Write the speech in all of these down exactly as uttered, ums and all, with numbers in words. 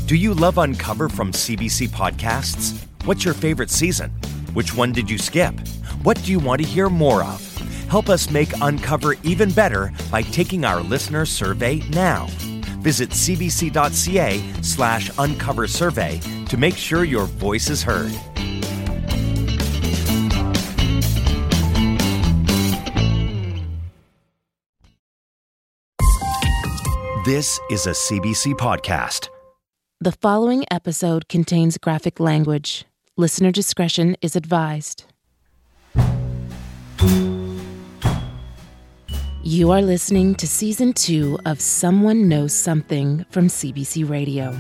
Do you love Uncover from C B C Podcasts? What's your favorite season? Which one did you skip? What do you want to hear more of? Help us make Uncover even better by taking our listener survey now. Visit cbc.ca slash uncover survey to make sure your voice is heard. This is a C B C podcast. The following episode contains graphic language. Listener discretion is advised. You are listening to Season two of Someone Knows Something from C B C Radio.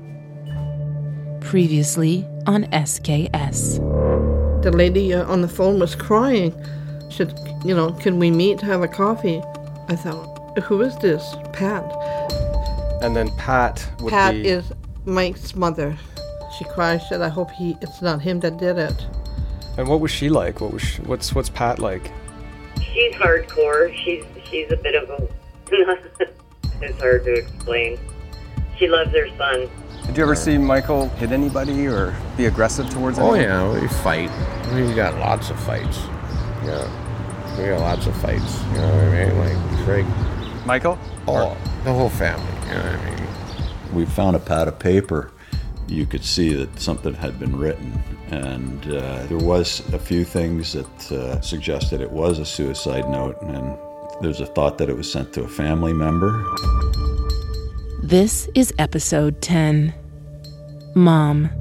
Previously on S K S. The lady uh, on the phone was crying. She said, you know, can we meet, have a coffee? I thought, who is this? Pat. And then Pat would Pat be... is Mike's mother. She cried, said, I hope he it's not him that did it. And what was she like? What was she, what's what's Pat like? She's hardcore. She's she's a bit of a... It's hard to explain. She loves her son. Did you ever see Michael hit anybody or be aggressive towards Oh anyone? yeah, we fight. We got lots of fights. Yeah, we got lots of fights. You know what I mean? Like Craig. Michael? Oh, the whole family. You know what I mean? We found a pad of paper. You could see that something had been written, and uh, there was a few things that uh, suggested it was a suicide note, and there's a thought that it was sent to a family member. This is episode ten. Mom.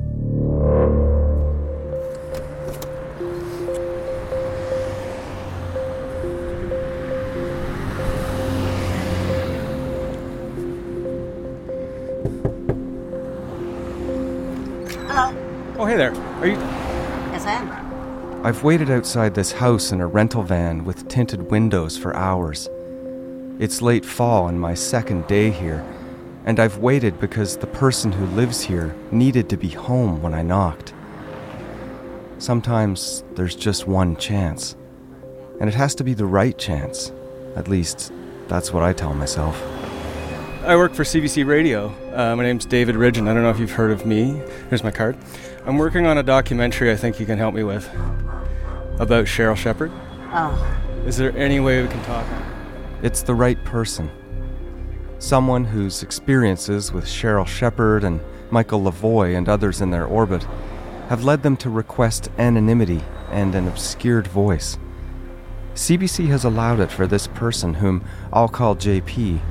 Oh, hey there. Are you... Yes, I am. I've waited outside this house in a rental van with tinted windows for hours. It's late fall and my second day here, and I've waited because the person who lives here needed to be home when I knocked. Sometimes there's just one chance, and it has to be the right chance. At least, that's what I tell myself. I work for C B C Radio. Uh, my name's David Ridgen. I don't know if you've heard of me. Here's my card. I'm working on a documentary I think you can help me with about Cheryl Shepard. Oh. Is there any way we can talk? It's the right person. Someone whose experiences with Cheryl Shepard and Michael Lavoie and others in their orbit have led them to request anonymity and an obscured voice. C B C has allowed it for this person, whom I'll call J P.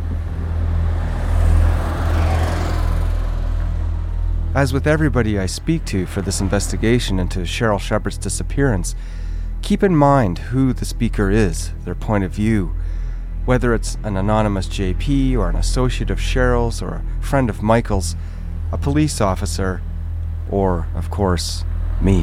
As with everybody I speak to for this investigation into Cheryl Shepard's disappearance, keep in mind who the speaker is, their point of view, whether it's an anonymous J P or an associate of Cheryl's or a friend of Michael's, a police officer, or, of course, me.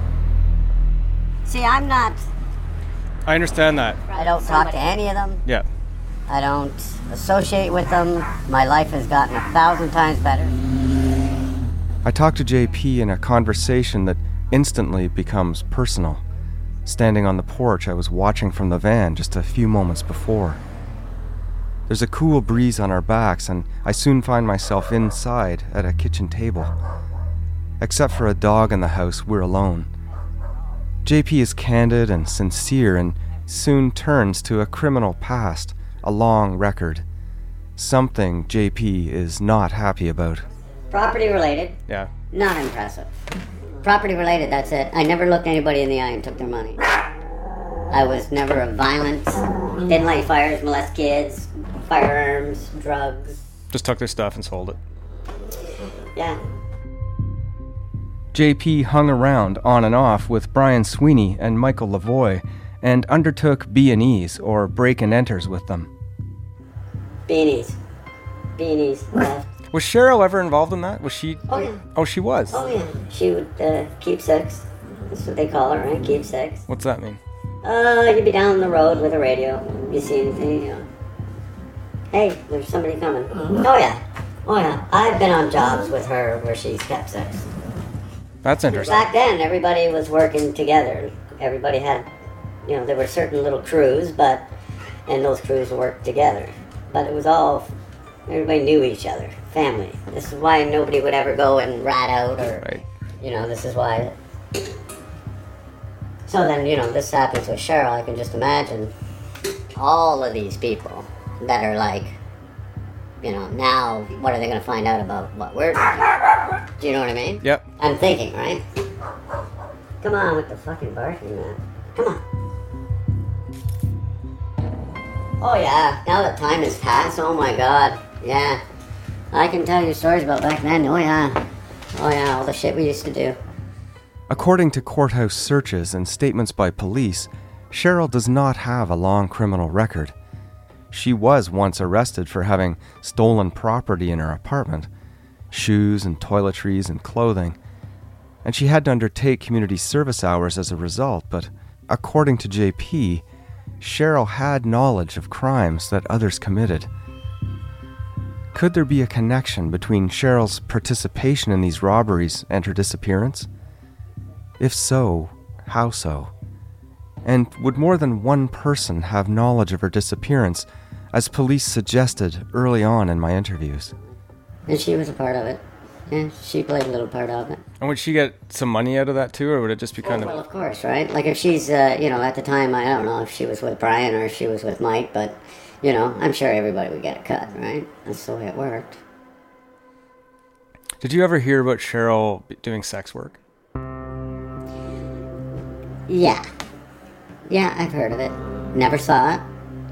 See, I'm not... I understand that. I don't talk to any of them. Yeah. I don't associate with them. My life has gotten a thousand times better. I talk to J P in a conversation that instantly becomes personal. Standing on the porch, I was watching from the van just a few moments before. There's a cool breeze on our backs, and I soon find myself inside at a kitchen table. Except for a dog in the house, we're alone. J P is candid and sincere and soon turns to a criminal past, a long record. Something J P is not happy about. Property related. Yeah. Not impressive. Property related, that's it. I never looked anybody in the eye and took their money. I was never a violent, didn't light fires, molest kids, firearms, drugs. Just took their stuff and sold it. Yeah. J P hung around on and off with Brian Sweeney and Michael Lavoie and undertook B and E's, or break and enters, with them. Beanies. Beanies left. Was Cheryl ever involved in that? Was she? Oh, yeah. Oh, she was? Oh, yeah. She would uh, keep six. That's what they call it, right? Keep six. What's that mean? Uh, you'd be down the road with a radio. You see anything, you know. Hey, there's somebody coming. Oh, yeah. Oh, yeah. I've been on jobs with her where she's kept six. That's interesting. Back then, everybody was working together. Everybody had, you know, there were certain little crews, but, and those crews worked together. But it was all Everybody knew each other. Family. This is why nobody would ever go and rat out or, Right. you know, this is why. So then, you know, this happens with Cheryl. I can just imagine all of these people that are like, you know, now what are they going to find out about what we're doing? Do you know what I mean? Yep. I'm thinking, right? Come on with the fucking barking, man. Come on. Oh yeah, now that time has passed, oh my god. Yeah. I can tell you stories about back then, oh yeah. Oh yeah, all the shit we used to do. According to courthouse searches and statements by police, Cheryl does not have a long criminal record. She was once arrested for having stolen property in her apartment, shoes and toiletries and clothing, and she had to undertake community service hours as a result, but according to J P, Cheryl had knowledge of crimes that others committed. Could there be a connection between Cheryl's participation in these robberies and her disappearance? If so, how so? And would more than one person have knowledge of her disappearance, as police suggested early on in my interviews? And she was a part of it. Yeah, she played a little part of it. And would she get some money out of that too, or would it just be kind Oh, of... well, of course, right? Like if she's, uh, you know, at the time, I don't know if she was with Brian or if she was with Mike, but, you know, I'm sure everybody would get a cut, right? That's the way it worked. Did you ever hear about Cheryl doing sex work? Yeah. Yeah, I've heard of it. Never saw it.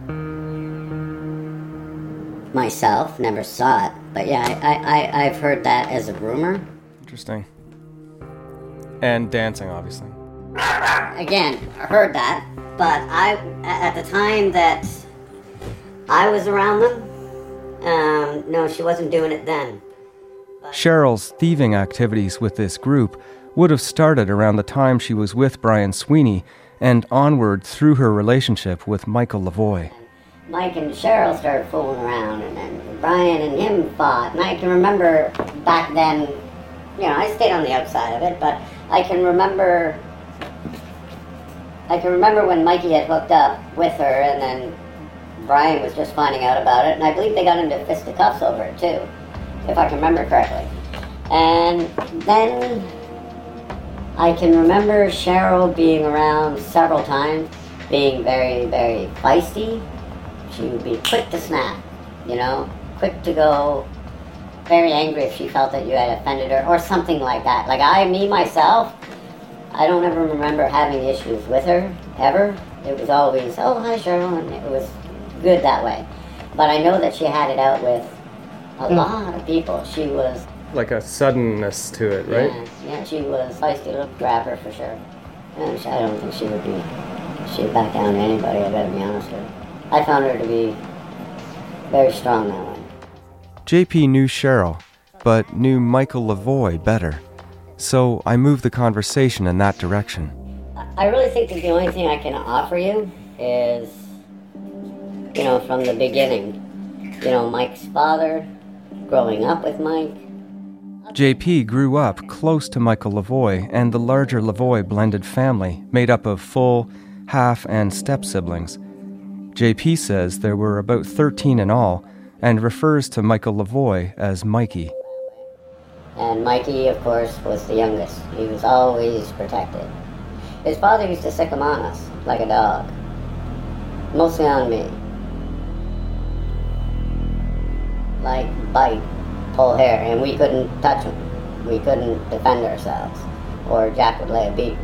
Myself, never saw it. But yeah, I, I, I've heard that as a rumor. Interesting. And dancing, obviously. Again, I heard that, but I, at the time that I was around them, um, no, she wasn't doing it then. Cheryl's thieving activities with this group would have started around the time she was with Brian Sweeney and onward through her relationship with Michael Lavoie. Mike and Cheryl started fooling around, and then Brian and him fought. And I can remember back then, you know, I stayed on the outside of it, but I can remember, I can remember when Mikey had hooked up with her, and then Brian was just finding out about it, and I believe they got into fisticuffs over it too, if I can remember correctly. And then I can remember Cheryl being around several times, being very, very feisty. She would be quick to snap, you know, quick to go, very angry if she felt that you had offended her, or something like that. Like I, me, myself, I don't ever remember having issues with her, ever. It was always, oh, hi, Cheryl, and it was good that way. But I know that she had it out with a lot of people. She was... Like a suddenness to it, right? Yeah, yeah, she was feisty little grabber for sure. And she, I don't think she would be, she'd back down to anybody, I gotta be honest with you. I found her to be very strong that way. J P knew Cheryl, but knew Michael Lavoie better. So I moved the conversation in that direction. I really think that the only thing I can offer you is, you know, from the beginning. You know, Mike's father, growing up with Mike. J P grew up close to Michael Lavoie and the larger Lavoie blended family made up of full, half, and step siblings. J P says there were about thirteen in all and refers to Michael Lavoie as Mikey. And Mikey, of course, was the youngest. He was always protected. His father used to sick him on us, like a dog. Mostly on me. Like, bite, pull hair, and we couldn't touch him. We couldn't defend ourselves, or Jack would lay a beat.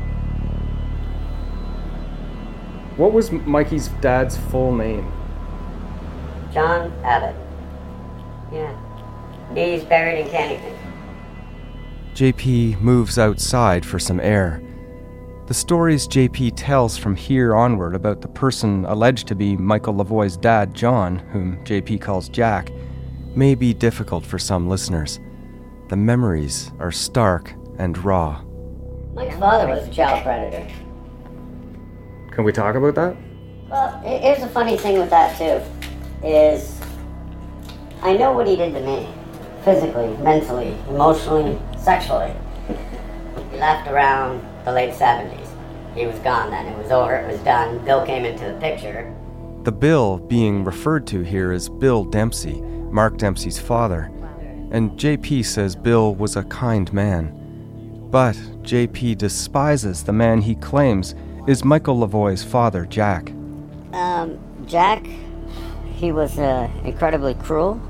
What was Mikey's dad's full name? John Abbott. Yeah. He's buried in Cannington. J P moves outside for some air. The stories J P tells from here onward about the person alleged to be Michael Lavoie's dad, John, whom J P calls Jack, may be difficult for some listeners. The memories are stark and raw. Mike's father was a child predator. Can we talk about that? Well, here's the funny thing with that, too, is I know what he did to me. Physically, mentally, emotionally, sexually. He left around the late seventies. He was gone then. It was over. It was done. Bill came into the picture. The Bill being referred to here is Bill Dempsey, Mark Dempsey's father, and J P says Bill was a kind man. But J P despises the man he claims is Michael Lavoie's father, Jack. Um, Jack, he was uh, incredibly cruel.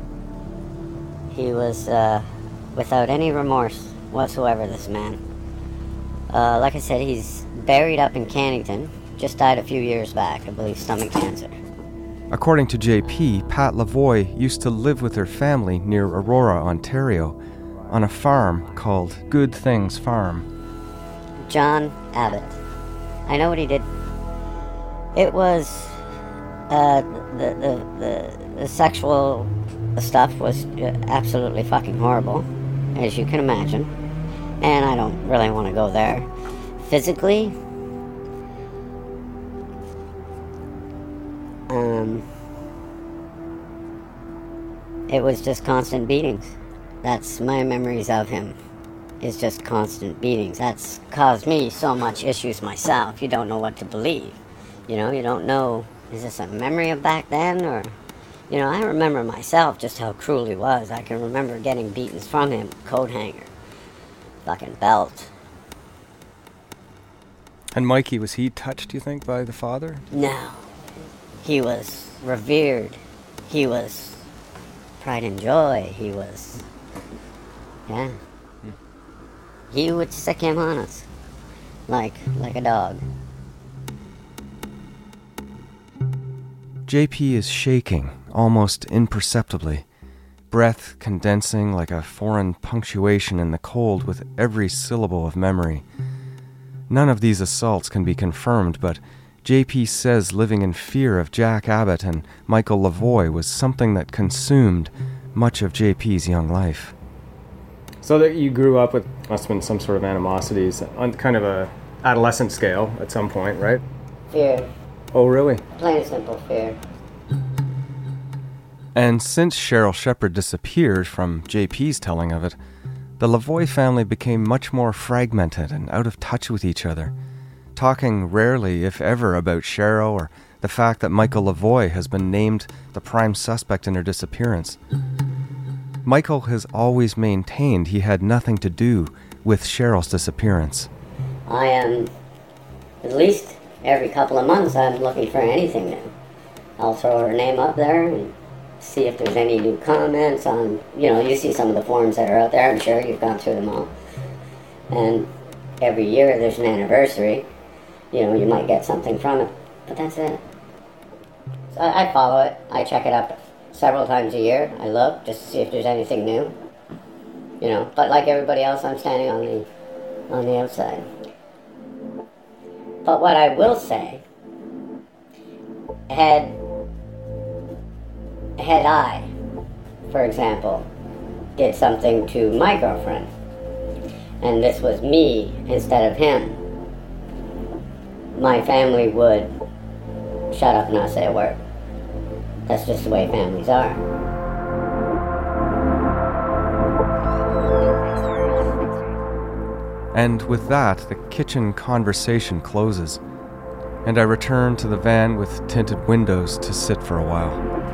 He was uh, without any remorse whatsoever, this man. Uh, like I said, he's buried up in Cannington. Just died a few years back, I believe, stomach cancer. According to J P, Pat Lavoie used to live with her family near Aurora, Ontario, on a farm called Good Things Farm. John Abbott. I know what he did. It was uh, the, the the the sexual stuff was absolutely fucking horrible, as you can imagine, and I don't really want to go there. Physically, um, it was just constant beatings. That's my memories of him. It's just constant beatings. That's caused me so much issues myself. You don't know what to believe. You know, you don't know, is this a memory of back then, or... You know, I remember myself just how cruel he was. I can remember getting beatings from him. Coat hanger. Fucking belt. And Mikey, was he touched, do you think, by the father? No. He was revered. He was pride and joy. He was... Yeah. Hmm. He would stick him on us. Like, like a dog. J P is shaking, almost imperceptibly, breath condensing like a foreign punctuation in the cold with every syllable of memory. None of these assaults can be confirmed, but J P says living in fear of Jack Abbott and Michael Lavoie was something that consumed much of J P's young life. So that you grew up with, must have been some sort of animosities on kind of a adolescent scale at some point, right? Fear. Oh, really? Plain and simple fear. And since Cheryl Shepard disappeared from J P's telling of it, the Lavoie family became much more fragmented and out of touch with each other, talking rarely, if ever, about Cheryl or the fact that Michael Lavoie has been named the prime suspect in her disappearance. Michael has always maintained he had nothing to do with Cheryl's disappearance. I am, at least every couple of months, I'm looking for anything new. I'll throw her name up there and see if there's any new comments on, you know, you see some of the forums that are out there, I'm sure you've gone through them all. And every year there's an anniversary, you know, you might get something from it, but that's it. So I, I follow it, I check it up several times a year, I look just to see if there's anything new, you know, but like everybody else, I'm standing on the, on the outside. But what I will say, had, had I, for example, did something to my girlfriend, and this was me instead of him, my family would shut up and not say a word. That's just the way families are. And with that, the kitchen conversation closes, and I return to the van with tinted windows to sit for a while.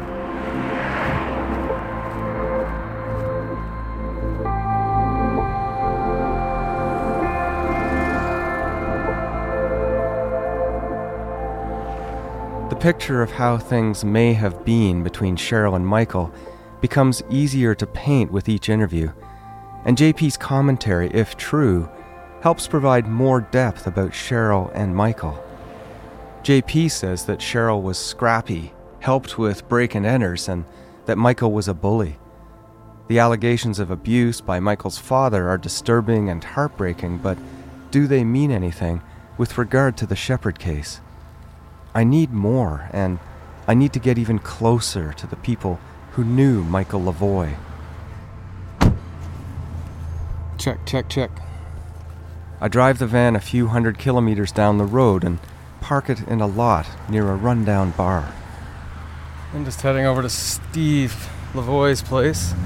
The picture of how things may have been between Cheryl and Michael becomes easier to paint with each interview, and J P's commentary, if true, helps provide more depth about Cheryl and Michael. J P says that Cheryl was scrappy, helped with break-and-enters, and that Michael was a bully. The allegations of abuse by Michael's father are disturbing and heartbreaking, but do they mean anything with regard to the Shepard case? I need more, and I need to get even closer to the people who knew Michael Lavoie. Check, check, check. I drive the van a few hundred kilometers down the road and park it in a lot near a rundown bar. I'm just heading over to Steve Lavoie's place.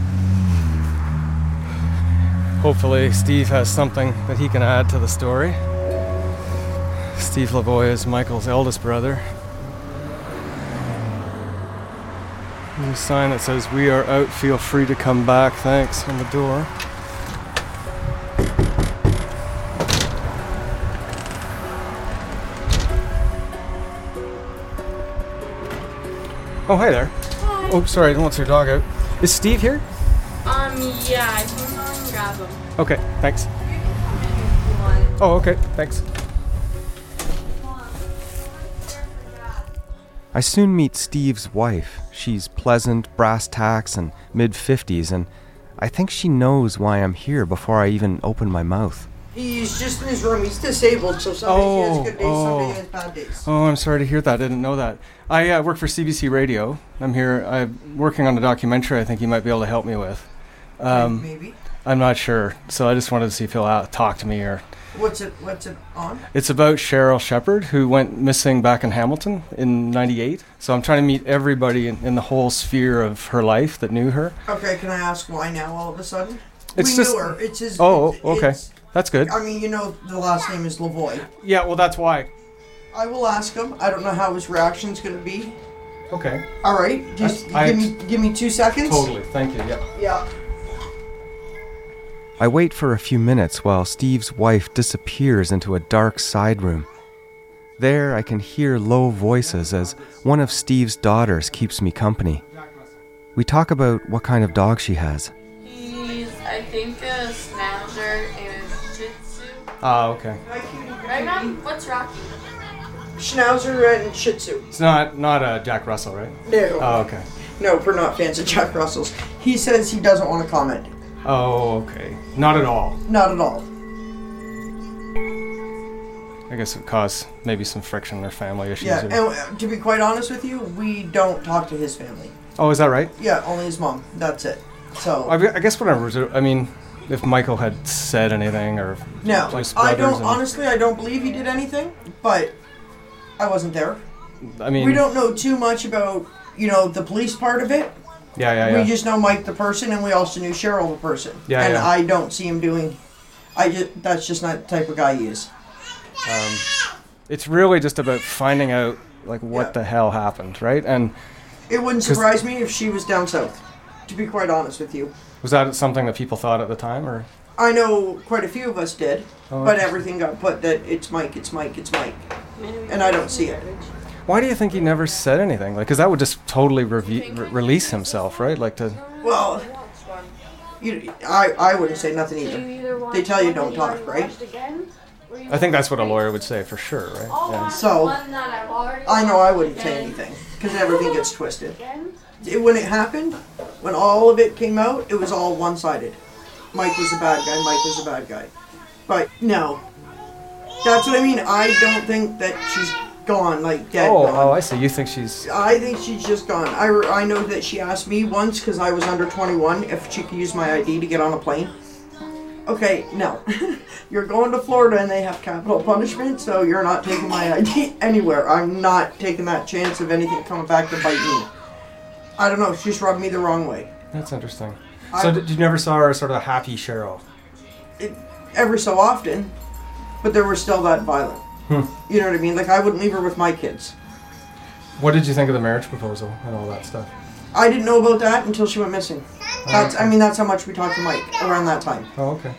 Hopefully Steve has something that he can add to the story. Steve Lavoie is Michael's eldest brother. There's a sign that says, "We are out, feel free to come back, thanks," on the door. Oh, hi there. Hi. Oh, sorry, I don't want your dog out. Is Steve here? Um, yeah, I can go and grab him. Okay, thanks. You can come in if you want. Oh, okay, thanks. I soon meet Steve's wife. She's pleasant, brass tacks, and mid-fifties, and I think she knows why I'm here before I even open my mouth. He's just in his room. He's disabled, so some days he has good days, oh. some days he has bad days. Oh, I'm sorry to hear that. I didn't know that. I uh, work for C B C Radio. I'm here. I'm working on a documentary I think you might be able to help me with. Um, Maybe. I'm not sure, so I just wanted to see if he'll uh, talk to me. Or What's it? What's it on? It's about Cheryl Shepard, who went missing back in Hamilton in ninety-eight. So I'm trying to meet everybody in, in the whole sphere of her life that knew her. Okay, can I ask why now all of a sudden? It's we just, knew her. It's his. Oh, it, okay. it's- That's good. I mean, you know, the last name is Lavoie. Yeah, well, that's why. I will ask him. I don't know how his reaction's going to be. Okay. All right, just I- give me give me two seconds. Totally. Thank you. Yeah. Yeah. I wait for a few minutes while Steve's wife disappears into a dark side room. There, I can hear low voices as one of Steve's daughters keeps me company. We talk about what kind of dog she has. He's, I think, a Schnauzer and a Shih Tzu. Ah, okay. Right, Mom? What's Rocky? Schnauzer and Shih Tzu. It's not not uh, Jack Russell, right? No. Oh, okay. No, we're not fans of Jack Russell's. He says he doesn't want to comment. Oh, okay. Not at all. Not at all. I guess it caused maybe some friction or family issues. Yeah, or... and uh, to be quite honest with you, we don't talk to his family. Oh, is that right? Yeah, only his mom. That's it. So. I, I guess whatever. I mean, if Michael had said anything or No, his I brothers don't. and- Honestly, I don't believe he did anything. But I wasn't there. I mean, we don't know too much about you know the police part of it. Yeah, yeah, yeah. We just know Mike the person, and we also knew Cheryl the person. Yeah, and yeah. I don't see him doing. I just that's just not the type of guy he is. Um, it's really just about finding out like what Yeah. the hell happened, right? And It wouldn't 'Cause- surprise me if she was down south. To be quite honest with you, was that something that people thought at the time, or? I know quite a few of us did, Oh, but interesting. everything got put that it's Mike, it's Mike, it's Mike, and I don't see it. Why do you think he never said anything? Like, because that would just totally reve- re- release himself, right? Like to. Well, you, I I wouldn't say nothing either. They tell you don't talk, right? I think that's what a lawyer would say for sure, right? Yeah. So I know I wouldn't say anything because everything gets twisted. It, when it happened, when all of it came out, it was all one-sided. Mike was the bad guy. Mike was the bad guy. But no, that's what I mean. I don't think that she's gone, like dead. Oh, gone. oh, I see. You think she's. I think she's just gone. I, re- I know that she asked me once because I was under twenty-one if she could use my I D to get on a plane. Okay, no. You're going to Florida and they have capital punishment, so you're not taking my I D anywhere. I'm not taking that chance of anything coming back to bite me. I don't know. She just rubbed me the wrong way. That's interesting. I- So did you never saw her sort of happy Cheryl? It, every so often, but there were still that violent. Hmm. You know what I mean? Like, I wouldn't leave her with my kids. What did you think of the marriage proposal and all that stuff? I didn't know about that until she went missing. That's, I mean, that's how much we talked to Mike around that time. Oh, okay.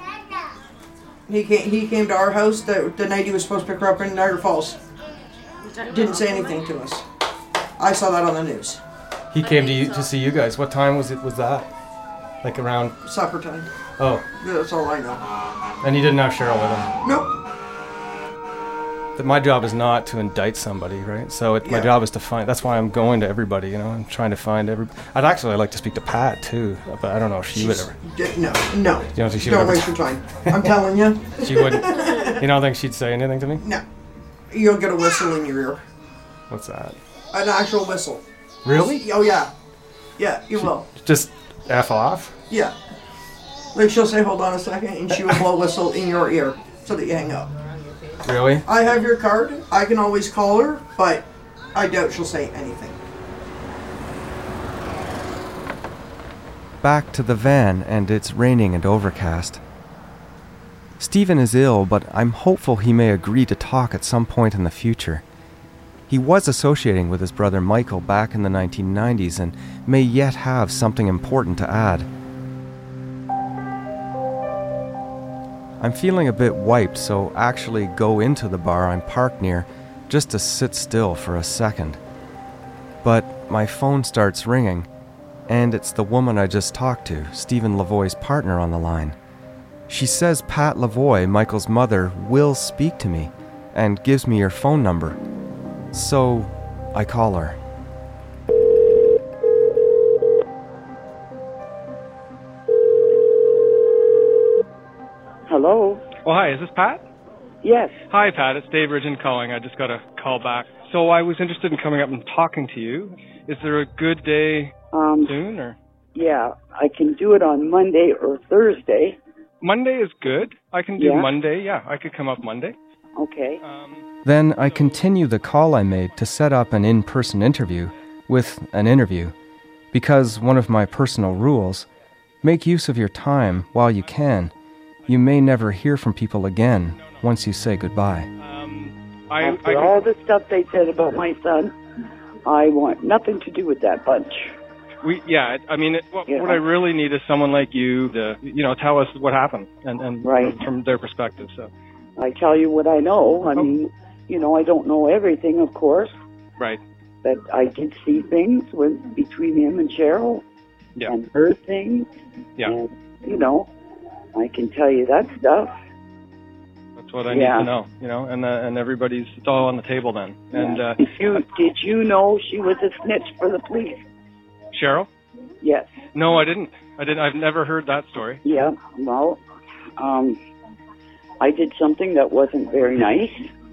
He came, he came to our house the, the night he was supposed to pick her up in Niagara Falls. Didn't say anything to us. I saw that on the news. He came to you to see you guys. What time was it? Was that? Like around? Supper time. Oh, That's all I know. and he didn't have Cheryl with him. Nope. That my job is not to indict somebody, right? So it, my Yeah. job is to find. That's why I'm going to everybody. You know, I'm trying to find every. I'd actually like to speak to Pat too, but I don't know if she would ever. D- No, no. You don't think she Don't would waste ever? your time. I'm telling you. She wouldn't. You don't think she'd say anything to me? No. You'll get a whistle in your ear. What's that? An actual whistle. Really? Oh, yeah. Yeah, you will. Just f off? Yeah. Like, she'll say, hold on a second, and she will blow a whistle in your ear so that you hang up. Really? I have your card. I can always call her, but I doubt she'll say anything. Back to the van, and it's raining and overcast. Stephen is ill, but I'm hopeful he may agree to talk at some point in the future. He was associating with his brother Michael back in the nineteen nineties and may yet have something important to add. I'm feeling a bit wiped, so actually go into the bar I'm parked near just to sit still for a second. But my phone starts ringing, and it's the woman I just talked to, Stephen Lavoie's partner, on the line. She says Pat Lavoie, Michael's mother, will speak to me and gives me her phone number. So I call her. Hello? Oh, hi, is this Pat? Yes. Hi, Pat, it's Dave Ridgen calling. I just got a call back. So I was interested in coming up and talking to you. Is there a good day um, soon, or? Yeah, I can do it on Monday or Thursday. Monday is good. I can do yeah. Monday. Yeah, I could come up Monday. Okay. Um, then I continue the call I made to set up an in-person interview with an interview, because one of my personal rules, make use of your time while you can. You may never hear from people again once you say goodbye. Um, I, After I, all the stuff they said about my son, I want nothing to do with that bunch. We, yeah, I mean, it, what, yeah. what I really need is someone like you to, you know, tell us what happened and, and right. from their perspective. So I tell you what I know. I oh. mean, you know, I don't know everything, of course. Right. But I did see things with, between him and Cheryl, yeah. and heard things. Yeah. And, you know, I can tell you that stuff. That's what I yeah. need to know, you know, and uh, and everybody's, it's all on the table then. And yeah. uh, did you did you know she was a snitch for the police? Cheryl? Yes. No, I didn't. I didn't. I've never heard that story. Yeah. Well, um, I did something that wasn't very nice.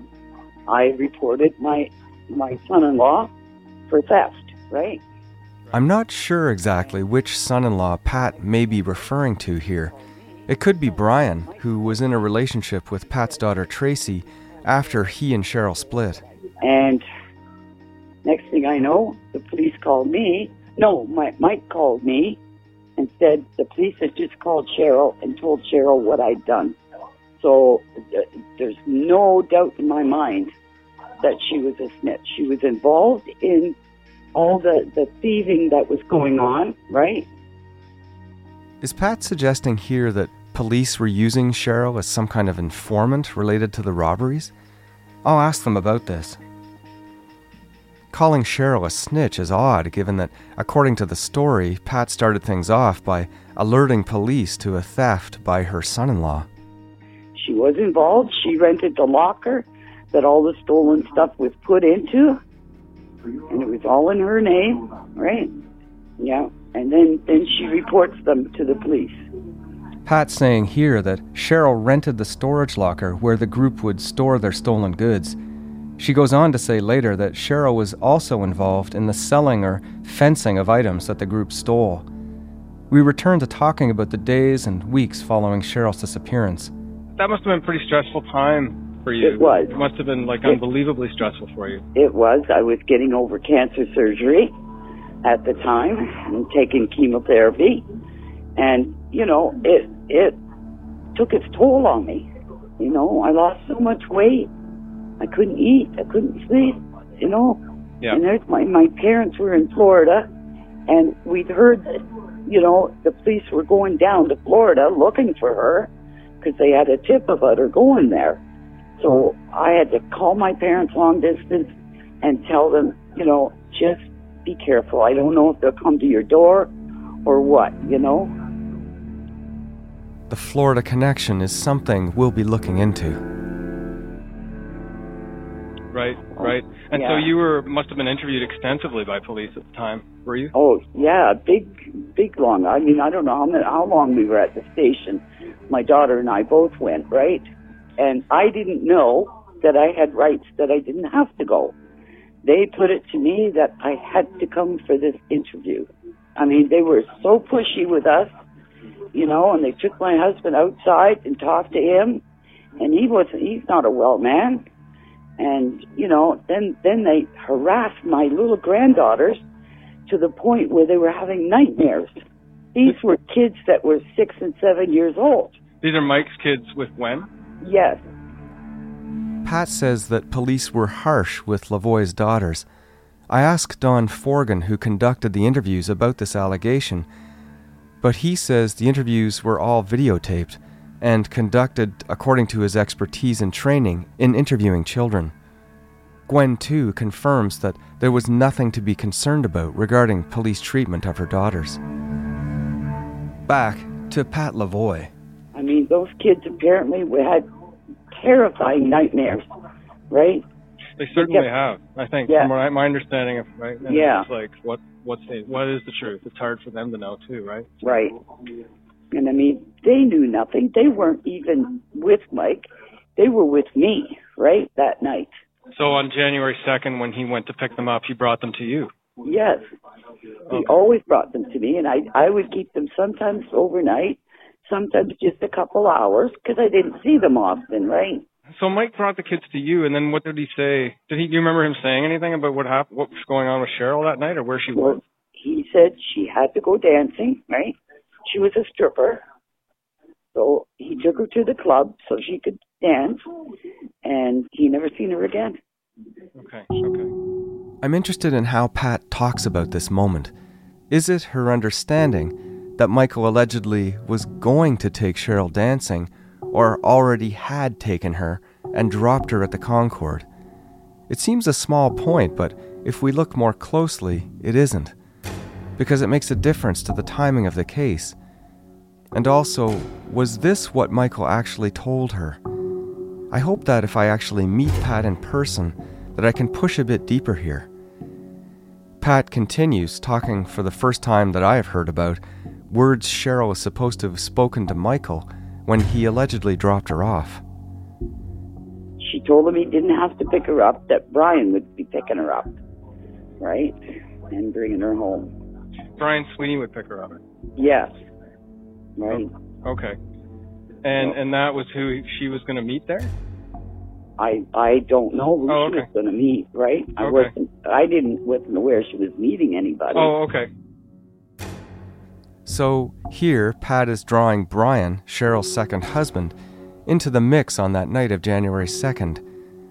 I reported my my son-in-law for theft. Right. I'm not sure exactly which son-in-law Pat may be referring to here. It could be Brian, who was in a relationship with Pat's daughter Tracy after he and Cheryl split. And next thing I know, the police called me. No, my, Mike called me and said the police had just called Cheryl and told Cheryl what I'd done. So uh, there's no doubt in my mind that she was a snitch. She was involved in all the, the thieving that was going on, right? Is Pat suggesting here that police were using Cheryl as some kind of informant related to the robberies? I'll ask them about this. Calling Cheryl a snitch is odd, given that, according to the story, Pat started things off by alerting police to a theft by her son-in-law. She was involved. She rented the locker that all the stolen stuff was put into, and it was all in her name, right? Yeah, and then, then she reports them to the police. Pat's saying here that Cheryl rented the storage locker where the group would store their stolen goods. She goes on to say later that Cheryl was also involved in the selling or fencing of items that the group stole. We return to talking about the days and weeks following Cheryl's disappearance. That must have been a pretty stressful time for you. It was. It must have been, like, it, unbelievably stressful for you. It was. I was getting over cancer surgery at the time and taking chemotherapy. And, you know, it it took its toll on me. You know, I lost so much weight. I couldn't eat. I couldn't sleep, you know. Yeah. And there's my, my parents were in Florida, and we'd heard that, you know, the police were going down to Florida looking for her because they had a tip about her going there. So I had to call my parents long distance and tell them, you know, just be careful. I don't know if they'll come to your door or what, you know. The Florida connection is something we'll be looking into. Right, right. And yeah. so you were must have been interviewed extensively by police at the time, were you? Oh, yeah, big, big long. I mean, I don't know how, many, how long we were at the station. My daughter and I both went, right? And I didn't know that I had rights that I didn't have to go. They put it to me that I had to come for this interview. I mean, they were so pushy with us, you know, and they took my husband outside and talked to him, and he wasn't, he's not a well man. And, you know, then, then they harassed my little granddaughters to the point where they were having nightmares. These were kids that were six and seven years old. These are Mike's kids with Wen? Yes. Pat says that police were harsh with Lavoie's daughters. I asked Don Forgan, who conducted the interviews, about this allegation, but he says the interviews were all videotaped and conducted according to his expertise and training in interviewing children. Gwen, too, confirms that there was nothing to be concerned about regarding police treatment of her daughters. Back to Pat Lavoie. I mean, those kids apparently had terrifying nightmares, right? They certainly have. I think, yeah. from my, my understanding of, right? And yeah. It's like, what, what's the, what is the truth? It's hard for them to know, too, right? Right. And I mean, they knew nothing. They weren't even with Mike. They were with me, right, that night. So on January second, when he went to pick them up, he brought them to you? Yes. He Okay. always brought them to me, and I, I would keep them sometimes overnight, sometimes just a couple hours, because I didn't see them often, right? So Mike brought the kids to you, and then what did he say? Did he? Do you remember him saying anything about what happened, what was going on with Cheryl that night, or where she Well, was? he said she had to go dancing, right? She was a stripper. So he took her to the club so she could dance, and he never seen her again. Okay, okay. I'm interested in how Pat talks about this moment. Is it her understanding that Michael allegedly was going to take Cheryl dancing, or already had taken her and dropped her at the Concord? It seems a small point, but if we look more closely, it isn't, because it makes a difference to the timing of the case. And also, was this what Michael actually told her? I hope that if I actually meet Pat in person, that I can push a bit deeper here. Pat continues, talking for the first time that I have heard about words Cheryl was supposed to have spoken to Michael when he allegedly dropped her off. She told him he didn't have to pick her up, that Brian would be picking her up, right? And bringing her home. Brian Sweeney would pick her up. Yes. Right. Oh, okay. And and that was who she was going to meet there? I I don't know who Oh, she okay. was going to meet, right? I Okay. wasn't, I didn't, wasn't aware she was meeting anybody. Oh, okay. So here, Pat is drawing Brian, Cheryl's second husband, into the mix on that night of January second.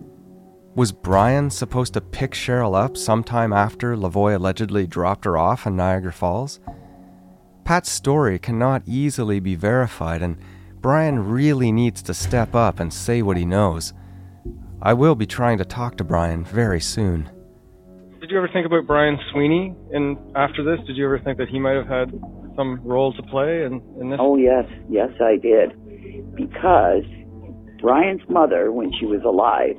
Was Brian supposed to pick Cheryl up sometime after Lavoie allegedly dropped her off in Niagara Falls? Pat's story cannot easily be verified, and Brian really needs to step up and say what he knows. I will be trying to talk to Brian very soon. Did you ever think about Brian Sweeney? And after this, did you ever think that he might have had some role to play in, in this? Oh, yes. Yes, I did. Because Brian's mother, when she was alive,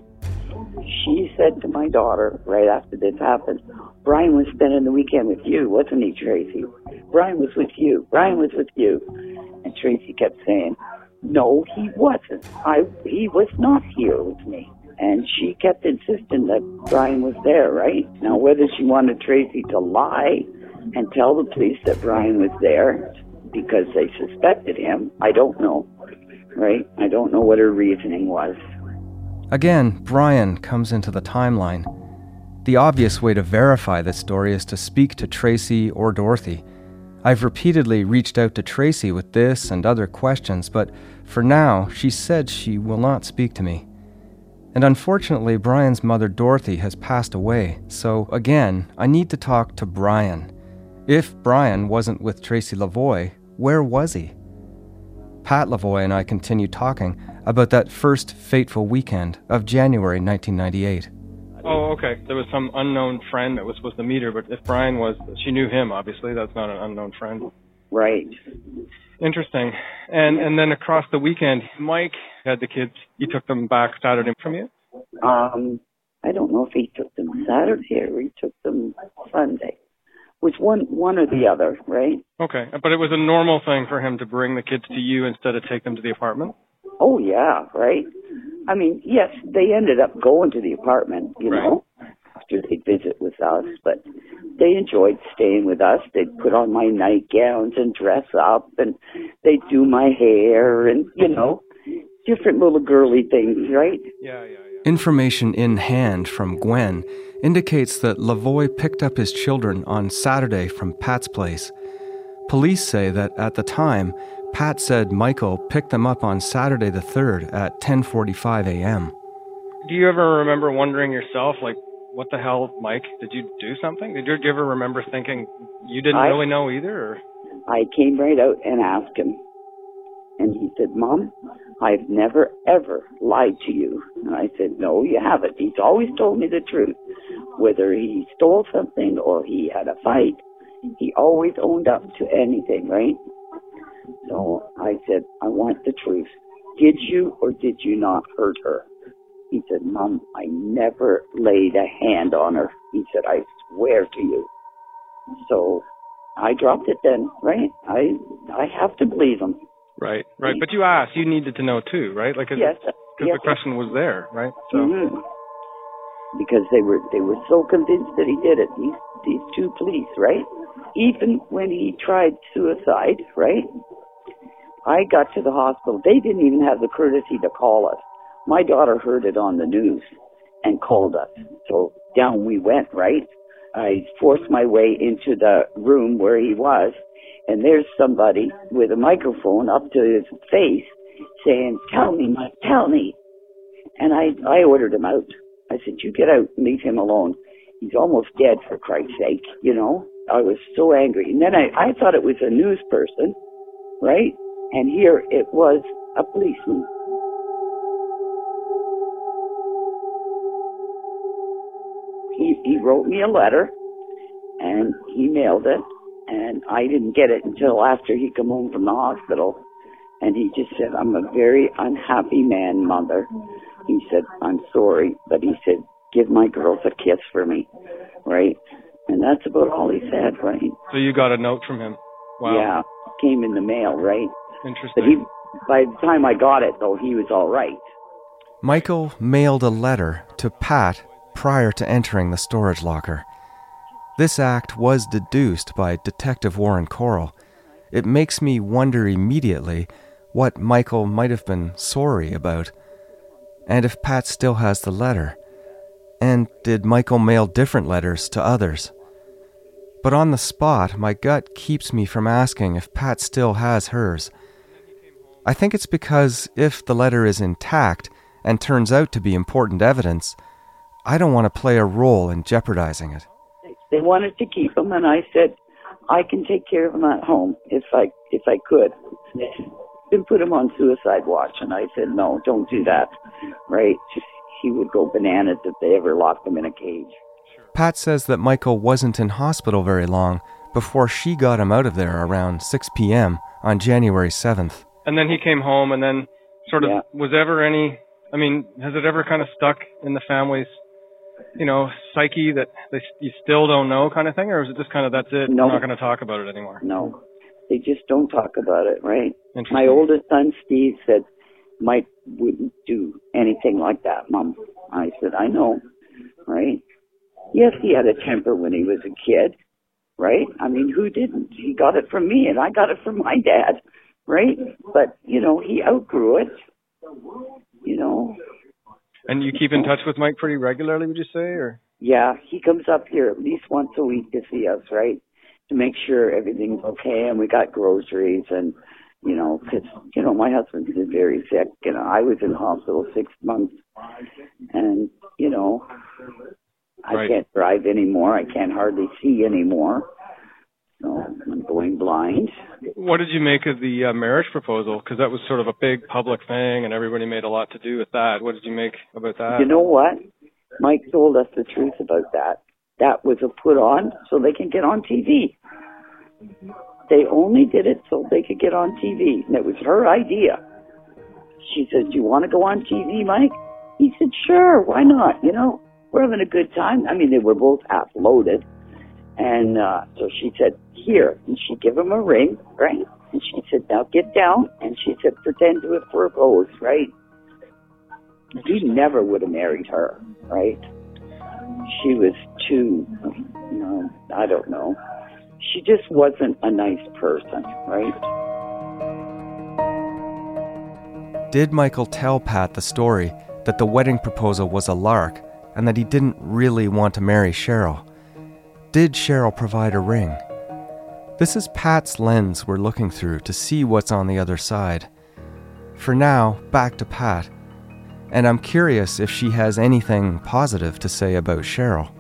she said to my daughter, right after this happened, Brian was spending the weekend with you, wasn't he, Tracy? Brian was with you. Brian was with you. And Tracy kept saying, no, he wasn't. I He was not here with me. And she kept insisting that Brian was there, right? Now, whether she wanted Tracy to lie and tell the police that Brian was there because they suspected him, I don't know, right? I don't know what her reasoning was. Again, Brian comes into the timeline. The obvious way to verify this story is to speak to Tracy or Dorothy. I've repeatedly reached out to Tracy with this and other questions, but for now, she said she will not speak to me. And unfortunately, Brian's mother Dorothy has passed away, so again, I need to talk to Brian. If Brian wasn't with Tracy Lavoie, where was he? Pat Lavoie and I continue talking about that first fateful weekend of January nineteen ninety-eight. Oh, okay. There was some unknown friend that was supposed to meet her, but if Brian was, she knew him, obviously. That's not an unknown friend. Right. Interesting. And and then across the weekend, Mike had the kids. He took them back Saturday from you? Um, I don't know if he took them Saturday or he took them Sunday. It was one, one or the other, right? Okay. But it was a normal thing for him to bring the kids to you instead of take them to the apartment? Oh, yeah, right? I mean, yes, they ended up going to the apartment, you Right. know, after they'd visit with us, but they enjoyed staying with us. They'd put on my nightgowns and dress up, and they'd do my hair and, you know, different little girly things, right? Yeah, yeah, yeah. Information in hand from Gwen indicates that Lavoie picked up his children on Saturday from Pat's place. Police say that at the time, Pat said Michael picked them up on Saturday the third at ten forty-five a.m. Do you ever remember wondering yourself, like, what the hell, Mike? Did you do something? Did you, did you ever remember thinking you didn't I, really know either? Or? I came right out and asked him. And he said, Mom, I've never, ever lied to you. And I said, no, you haven't. He's always told me the truth. Whether he stole something or he had a fight, he always owned up to anything, right? So I said, I want the truth. Did you or did you not hurt her? He said, Mom, I never laid a hand on her. He said, I swear to you. So I dropped it then, right? I I have to believe him. Right, right. But you asked, you needed to know too, right? Like, yes, because yes. the question was there, right? So. Mm-hmm. Because they were they were so convinced that he did it. These these two police, right? Even when he tried suicide, right? I got to the hospital. They didn't even have the courtesy to call us. My daughter heard it on the news and called us. So down we went, right? I forced my way into the room where he was, and there's somebody with a microphone up to his face saying, tell me, Mike, tell me. And I, I ordered him out. I said, you get out and leave him alone. He's almost dead, for Christ's sake, you know. I was so angry. And then I, I thought it was a news person, right? And here it was a policeman. He, he wrote me a letter, and he mailed it, and I didn't get it until after he come home from the hospital. And he just said, I'm a very unhappy man, Mother. He said, I'm sorry, but he said, give my girls a kiss for me, right? And that's about all he said, right? So you got a note from him? Wow. Yeah, came in the mail, right? Interesting. But he, by the time I got it, though, he was all right. Michael mailed a letter to Pat prior to entering the storage locker. This act was deduced by Detective Warren Coral. It makes me wonder immediately what Michael might have been sorry about, and if Pat still has the letter. And did Michael mail different letters to others? But on the spot, my gut keeps me from asking if Pat still has hers. I think it's because if the letter is intact and turns out to be important evidence, I don't want to play a role in jeopardizing it. They wanted to keep him, and I said, I can take care of him at home if I if I could. Then put him on suicide watch, and I said, no, don't do that, right? He would go bananas if they ever locked him in a cage. Pat says that Michael wasn't in hospital very long before she got him out of there around six p.m. on January seventh. And then he came home, and then sort of, yeah. was ever any, I mean, has it ever kind of stuck in the family's, you know, psyche that they, you still don't know kind of thing? Or is it just kind of, that's it, no. we're not going to talk about it anymore? No, they just don't talk about it, right? My oldest son, Steve, said, Mike wouldn't do anything like that, Mom. I said, I know, right? Yes, he had a temper when he was a kid, right? I mean, who didn't? He got it from me, and I got it from my dad, right? But, you know, he outgrew it, you know. And you keep in touch with Mike pretty regularly, would you say, or? Yeah, he comes up here at least once a week to see us, right? To make sure everything's okay, and we got groceries, and, you know, because, you know, my husband's been very sick. You know, I was in hospital six months, and, you know, I right. can't drive anymore. I can't hardly see anymore. So I'm going blind. What did you make of the uh, marriage proposal? Because that was sort of a big public thing, and everybody made a lot to do with that. What did you make about that? You know what? Mike told us the truth about that. That was a put on so they can get on T V. They only did it so they could get on T V. And it was her idea. She said, do you want to go on T V, Mike? He said, sure, why not? You know, we're having a good time. I mean, they were both half loaded. And uh, so she said, here. And she gave him a ring, right? And she said, now get down. And she said, pretend to have proposed, right? He never would have married her, right? She was too, you know, I don't know. She just wasn't a nice person, right? Did Michael tell Pat the story that the wedding proposal was a lark and that he didn't really want to marry Cheryl? Did Cheryl provide a ring? This is Pat's lens we're looking through to see what's on the other side. For now, back to Pat. and I'm curious if she has anything positive to say about Cheryl.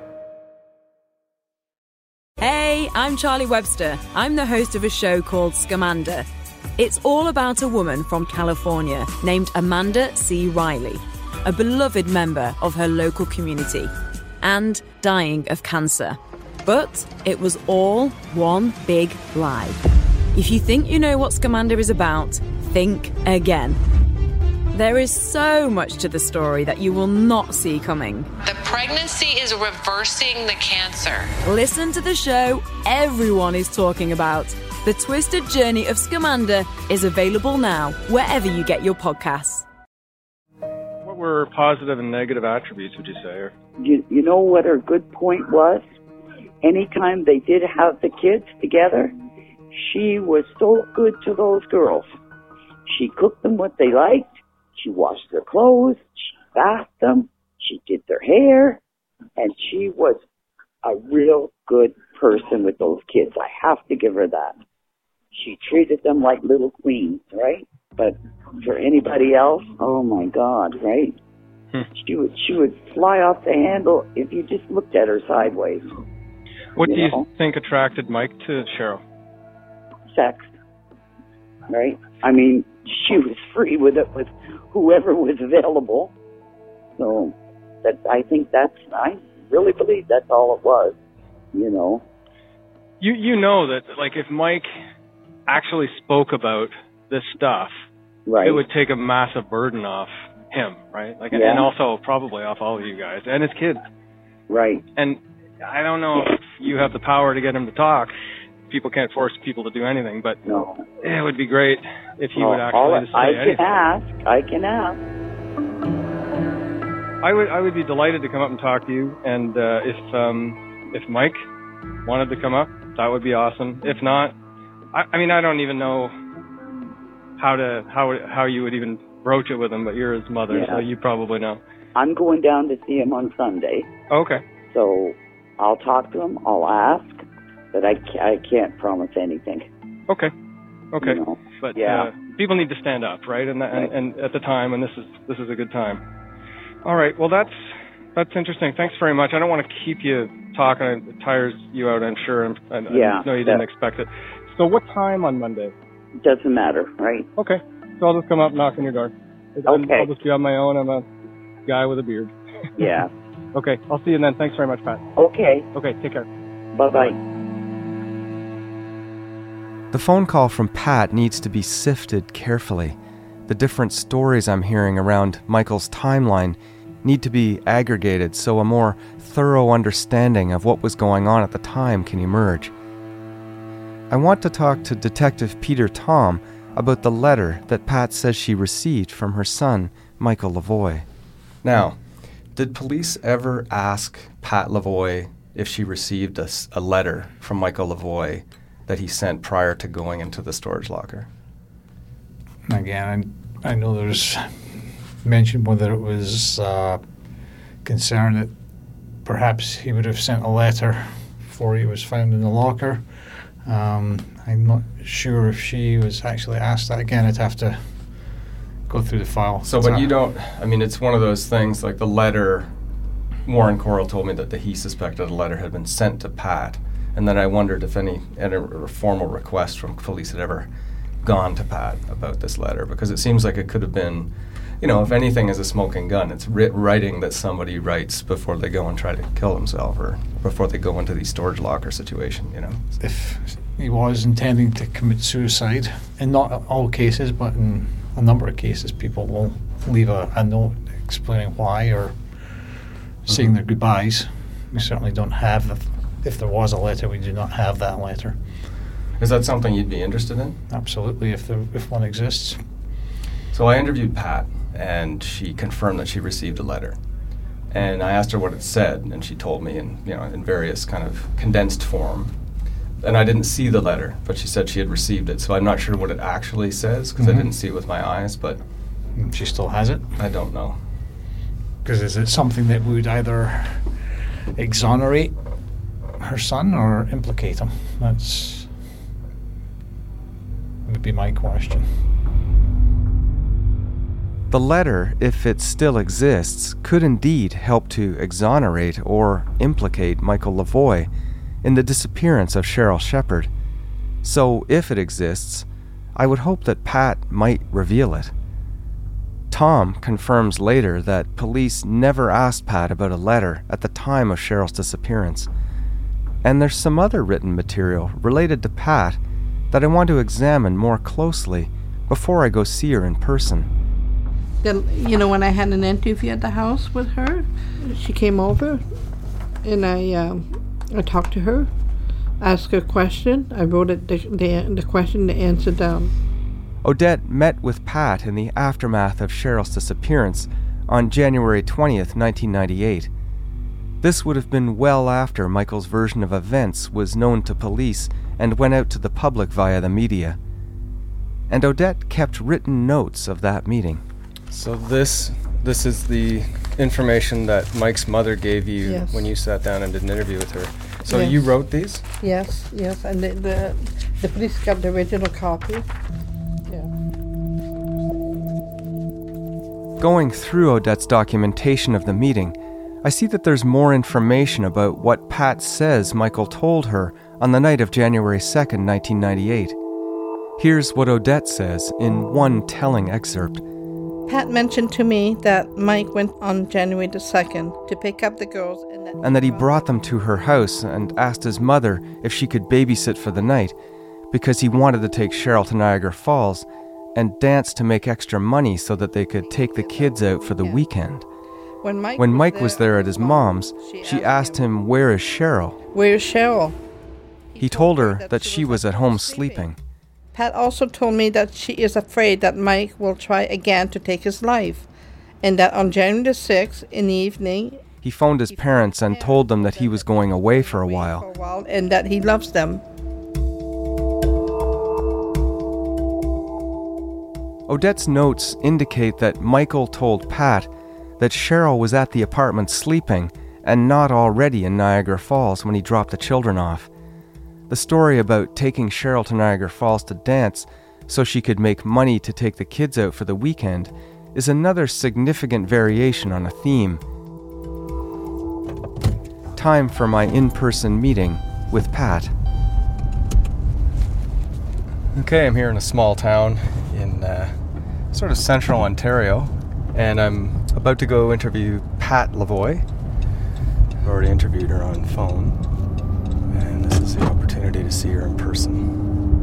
Hey, I'm Charlie Webster. I'm the host of a show called Scamander. It's all about a woman from California named Amanda C. Riley, a beloved member of her local community, and dying of cancer. But it was all one big lie. If you think you know what Scamander is about, think again. There is so much to the story that you will not see coming. The pregnancy is reversing the cancer. Listen to the show everyone is talking about. The Twisted Journey of Scamander is available now, wherever you get your podcasts. What were positive and negative attributes, would you say? Or? You, you know what her good point was? Anytime they did have the kids together, she was so good to those girls. She cooked them what they liked. She washed their clothes. She bathed them. She did their hair. And she was a real good person with those kids. I have to give her that. She treated them like little queens, right? But for anybody else, oh my God, right? Hmm. She would she would fly off the handle if you just looked at her sideways. What you do you know? think attracted Mike to Cheryl? Sex, right? I mean, she was free with it with whoever was available. So that I think that's I really believe that's all it was. You know. You you know that like if Mike actually spoke about this stuff, right, it would take a massive burden off him, right? Like, yeah. and also probably off all of you guys and his kids, right? And I don't know if you have the power to get him to talk. People can't force people to do anything, but no. It would be great if he well, would actually say I anything. can ask. I can ask. I would I would be delighted to come up and talk to you, and uh, if um, if Mike wanted to come up, that would be awesome. If not, I, I mean I don't even know how to how how you would even broach it with him, but you're his mother, yeah. so you probably know. I'm going down to see him on Sunday. Okay. So I'll talk to him. I'll ask, but I can't, I can't promise anything. Okay. Okay. You know? But yeah. uh, people need to stand up, right? And, right. and and at the time, and this is this is a good time. All right. Well, that's that's interesting. Thanks very much. I don't want to keep you talking. It tires you out, I'm sure. And, and yeah, I know you didn't that, expect it. So what time on Monday? It doesn't matter, right? Okay. So I'll just come up, knock on your door. Okay. I'll just be on my own. I'm a guy with a beard. Yeah. Okay. I'll see you then. Thanks very much, Pat. Okay. Okay. Take care. Bye-bye. The phone call from Pat needs to be sifted carefully. The different stories I'm hearing around Michael's timeline need to be aggregated so a more thorough understanding of what was going on at the time can emerge. I want to talk to Detective Peter Tom about the letter that Pat says she received from her son, Michael Lavoie. Now, did police ever ask Pat Lavoie if she received a, a letter from Michael Lavoie that he sent prior to going into the storage locker? Again, I, I know there's mention whether it was uh, concern that perhaps he would have sent a letter before he was found in the locker. Um, I'm not sure if she was actually asked that. Again, I'd have to go through the file. So, but you don't, I mean, it's one of those things, like the letter, Warren Coral told me that the, he suspected a letter had been sent to Pat, and then I wondered if any, any formal request from police had ever gone to Pat about this letter, because it seems like it could have been, you know, if anything is a smoking gun, it's writ- writing that somebody writes before they go and try to kill themselves or before they go into the storage locker situation, you know. If he was intending to commit suicide, in not all cases, but in a number of cases, people will leave a, a note explaining why or saying mm-hmm. their goodbyes. We certainly don't have, if, if there was a letter, we do not have that letter. Is that something you'd be interested in? Absolutely, if there, if one exists. So I interviewed Pat, and she confirmed that she received a letter. And I asked her what it said, and she told me in, you know, in various kind of condensed form. And I didn't see the letter, but she said she had received it. So I'm not sure what it actually says, because mm-hmm. I didn't see it with my eyes, but... She still has it? I don't know. Because is it something that would either exonerate her son or implicate him? That's... would be my question. The letter, if it still exists, could indeed help to exonerate or implicate Michael Lavoie in the disappearance of Cheryl Shepard. So, if it exists, I would hope that Pat might reveal it. Tom confirms later that police never asked Pat about a letter at the time of Cheryl's disappearance. And there's some other written material related to Pat that I want to examine more closely before I go see her in person. Then, you know, when I had an interview at the house with her, she came over and I um, I talked to her, asked her a question. I wrote it, the, the, the question, the answer down. Odette met with Pat in the aftermath of Cheryl's disappearance on January twentieth, nineteen ninety-eight. This would have been well after Michael's version of events was known to police and went out to the public via the media. And Odette kept written notes of that meeting. So this this is the information that Mike's mother gave you Yes. when you sat down and did an interview with her. So Yes. you wrote these? Yes, yes, and the, the, the police got the original copy. Going through Odette's documentation of the meeting, I see that there's more information about what Pat says Michael told her on the night of January second, nineteen ninety-eight. Here's what Odette says in one telling excerpt. Pat mentioned to me that Mike went on January the second to pick up the girls and that, And that he brought them to her house and asked his mother if she could babysit for the night because he wanted to take Cheryl to Niagara Falls and dance to make extra money so that they could take the kids out for the weekend. When Mike, When was, Mike there, was there at his mom's, she asked him, "Where is Cheryl?" Where's Cheryl? He told her that she was at home sleeping. Pat also told me that she is afraid that Mike will try again to take his life, and that on January the sixth in the evening, He phoned his parents and told them that he was going away for a while. for a while, and that he loves them. Odette's notes indicate that Michael told Pat that Cheryl was at the apartment sleeping and not already in Niagara Falls when he dropped the children off. The story about taking Cheryl to Niagara Falls to dance so she could make money to take the kids out for the weekend is another significant variation on a theme. Time for my in-person meeting with Pat. Okay, I'm here in a small town in uh, sort of central Ontario, and I'm about to go interview Pat Lavoie. I've already interviewed her on phone, and this is the opportunity to see her in person.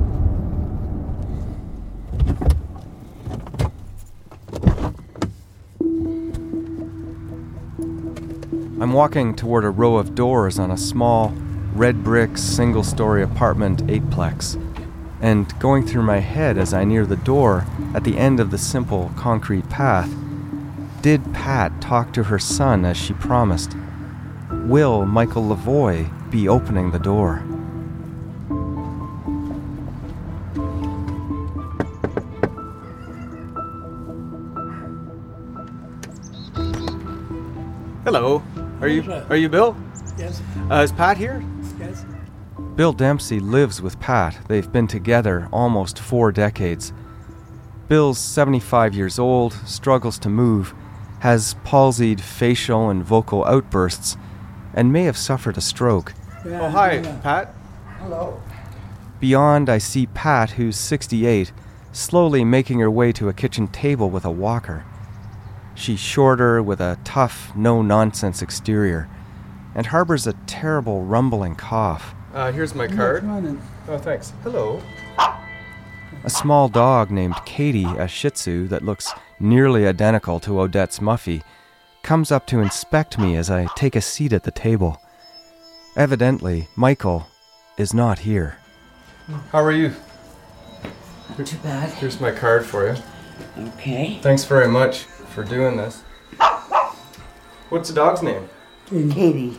I'm walking toward a row of doors on a small, red brick, single-story apartment eightplex, and going through my head as I near the door at the end of the simple concrete path, did Pat talk to her son as she promised? Will Michael Lavoie be opening the door? Hello. Are you are you Bill? Yes. Uh, is Pat here? Yes. Bill Dempsey lives with Pat. They've been together almost four decades. Bill's seventy-five years old, struggles to move, has palsied facial and vocal outbursts, and may have suffered a stroke. Yeah, Oh, hi, yeah. Pat. Hello. Beyond, I see Pat, who's sixty-eight, slowly making her way to a kitchen table with a walker. She's shorter, with a tough, no-nonsense exterior, and harbors a terrible rumbling cough. Uh, here's my Yeah, card. come on in. Oh, thanks. Hello. A small dog named Katie, a Shih Tzu that looks nearly identical to Odette's Muffy, comes up to inspect me as I take a seat at the table. Evidently, Michael is not here. How are you? Not too bad. Here's my card for you. Okay. Thanks very much for doing this. What's the dog's name? Katie.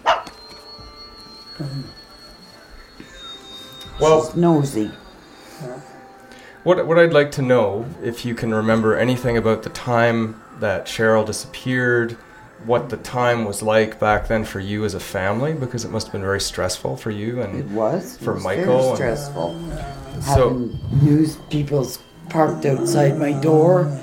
Well, She's nosy. What what I'd like to know, if you can remember anything about the time that Cheryl disappeared, what the time was like back then for you as a family, because it must have been very stressful for you and It was. for it was Michael. Very and- stressful. So- Having news people parked outside my door,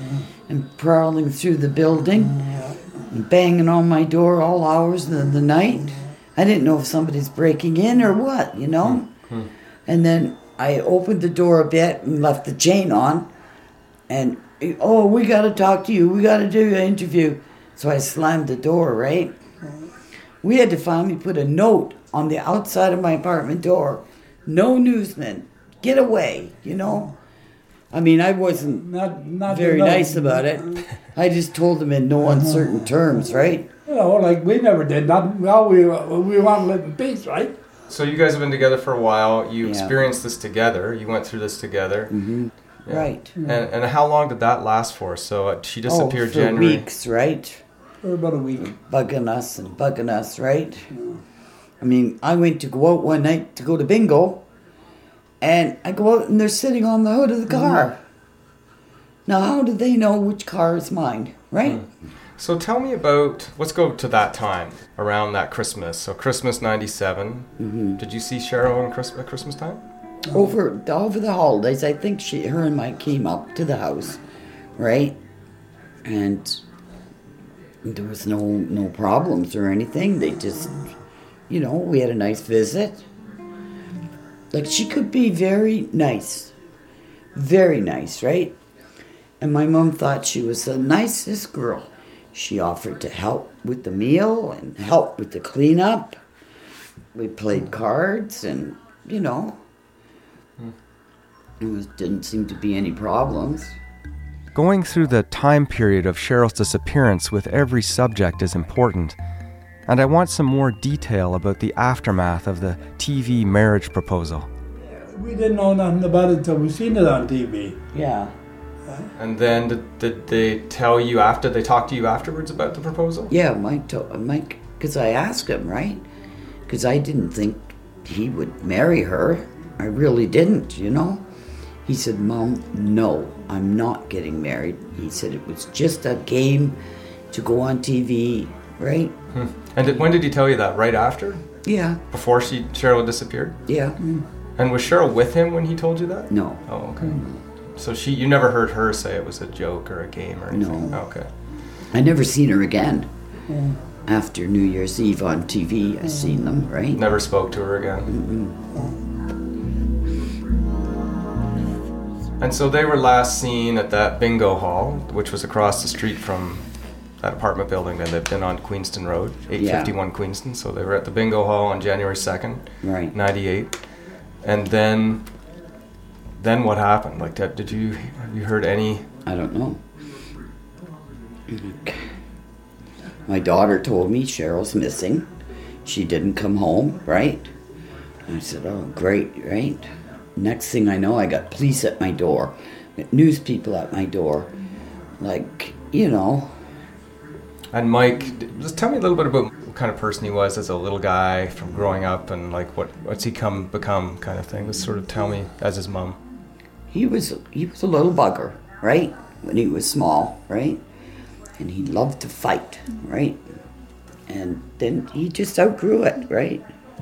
and prowling through the building and banging on my door all hours of the night. I didn't know if somebody's breaking in or what, you know? Hmm. And then I opened the door a bit and left the chain on. And, oh, we got to talk to you. We got to do an interview. So I slammed the door, right? We had to finally put a note on the outside of my apartment door. No newsmen. Get away, you know? I mean, I wasn't not, not very enough. nice about it. I just told them in no uncertain terms, right? Well, like we never did nothing. Well, we we want to live in peace, right? So you guys have been together for a while. You Yeah. experienced this together. You went through this together. Mm-hmm. Right. And, and how long did that last for? So uh, she disappeared oh, for January. weeks, right? For about a week. Bugging us and bugging us, right? I mean, I went to go out one night to go to bingo, and I go out and they're sitting on the hood of the car. Mm-hmm. Now, how do they know which car is mine, right? Mm. So tell me about, let's go to that time, around that Christmas. So Christmas ninety-seven. Mm-hmm. Did you see Cheryl in Christmas, at Christmas time? Over over the holidays, I think she, her and Mike came up to the house, right? And there was no no problems or anything. They just, you know, we had a nice visit. Like, she could be very nice, very nice, right? And my mom thought she was the nicest girl. She offered to help with the meal and help with the cleanup. We played cards and, you know, there was, didn't seem to be any problems. Going through the time period of Cheryl's disappearance with every subject is important, and I want some more detail about the aftermath of the T V marriage proposal. We didn't know nothing about it until we seen it on T V. Yeah. And then did, did they tell you after, they talked to you afterwards about the proposal? Yeah, Mike told Mike, because I asked him, right? Because I didn't think he would marry her. I really didn't, you know? He said, Mom, no, I'm not getting married. He said it was just a game to go on T V, right? Hmm. And did, when did he tell you that? Right after? Yeah. Before she Cheryl disappeared? Yeah. And was Cheryl with him when he told you that? No. Oh, okay. So she, you never heard her say it was a joke or a game or anything? No. Oh, okay. I never seen her again. Yeah. After New Year's Eve on T V, I seen them, right? Never spoke to her again? Mm-mm. And so they were last seen at that bingo hall, which was across the street from that apartment building they lived in on Queenston Road, eight fifty-one yeah. Queenston. So they were at the bingo hall on January second, right. ninety-eight. And then, then what happened? Like, did, did you, have you heard any? I don't know. My daughter told me Cheryl's missing. She didn't come home, right? I said, oh, great, right? Next thing I know, I got police at my door, news people at my door. Like, you know. And Mike, just tell me a little bit about what kind of person he was as a little guy from growing up, and like what what's he come become kind of thing. Just sort of tell me as his mom. He was he was a little bugger, right? When he was small, right? And he loved to fight, right? And then he just outgrew it, right?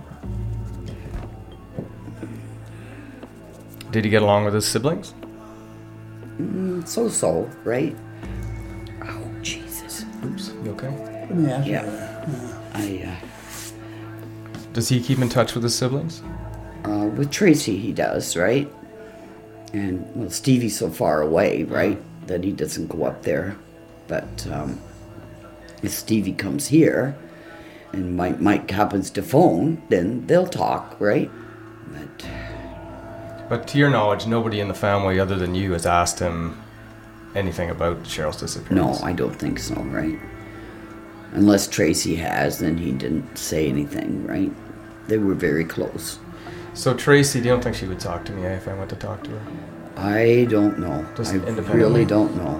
Did he get along with his siblings? Mm, so-so, right? Oh, Jesus. Oops, you okay? Yeah. yeah. I, uh... Does he keep in touch with his siblings? Uh, with Tracy he does, right? And, well, Stevie's so far away, right? That he doesn't go up there. But um, if Stevie comes here and Mike, Mike happens to phone, then they'll talk, right? But but to your knowledge, nobody in the family other than you has asked him anything about Cheryl's disappearance? No, I don't think so, right? Unless Tracy has, then he didn't say anything, right? They were very close. So Tracy, do you don't think she would talk to me if I went to talk to her? I don't know. Just I really don't know.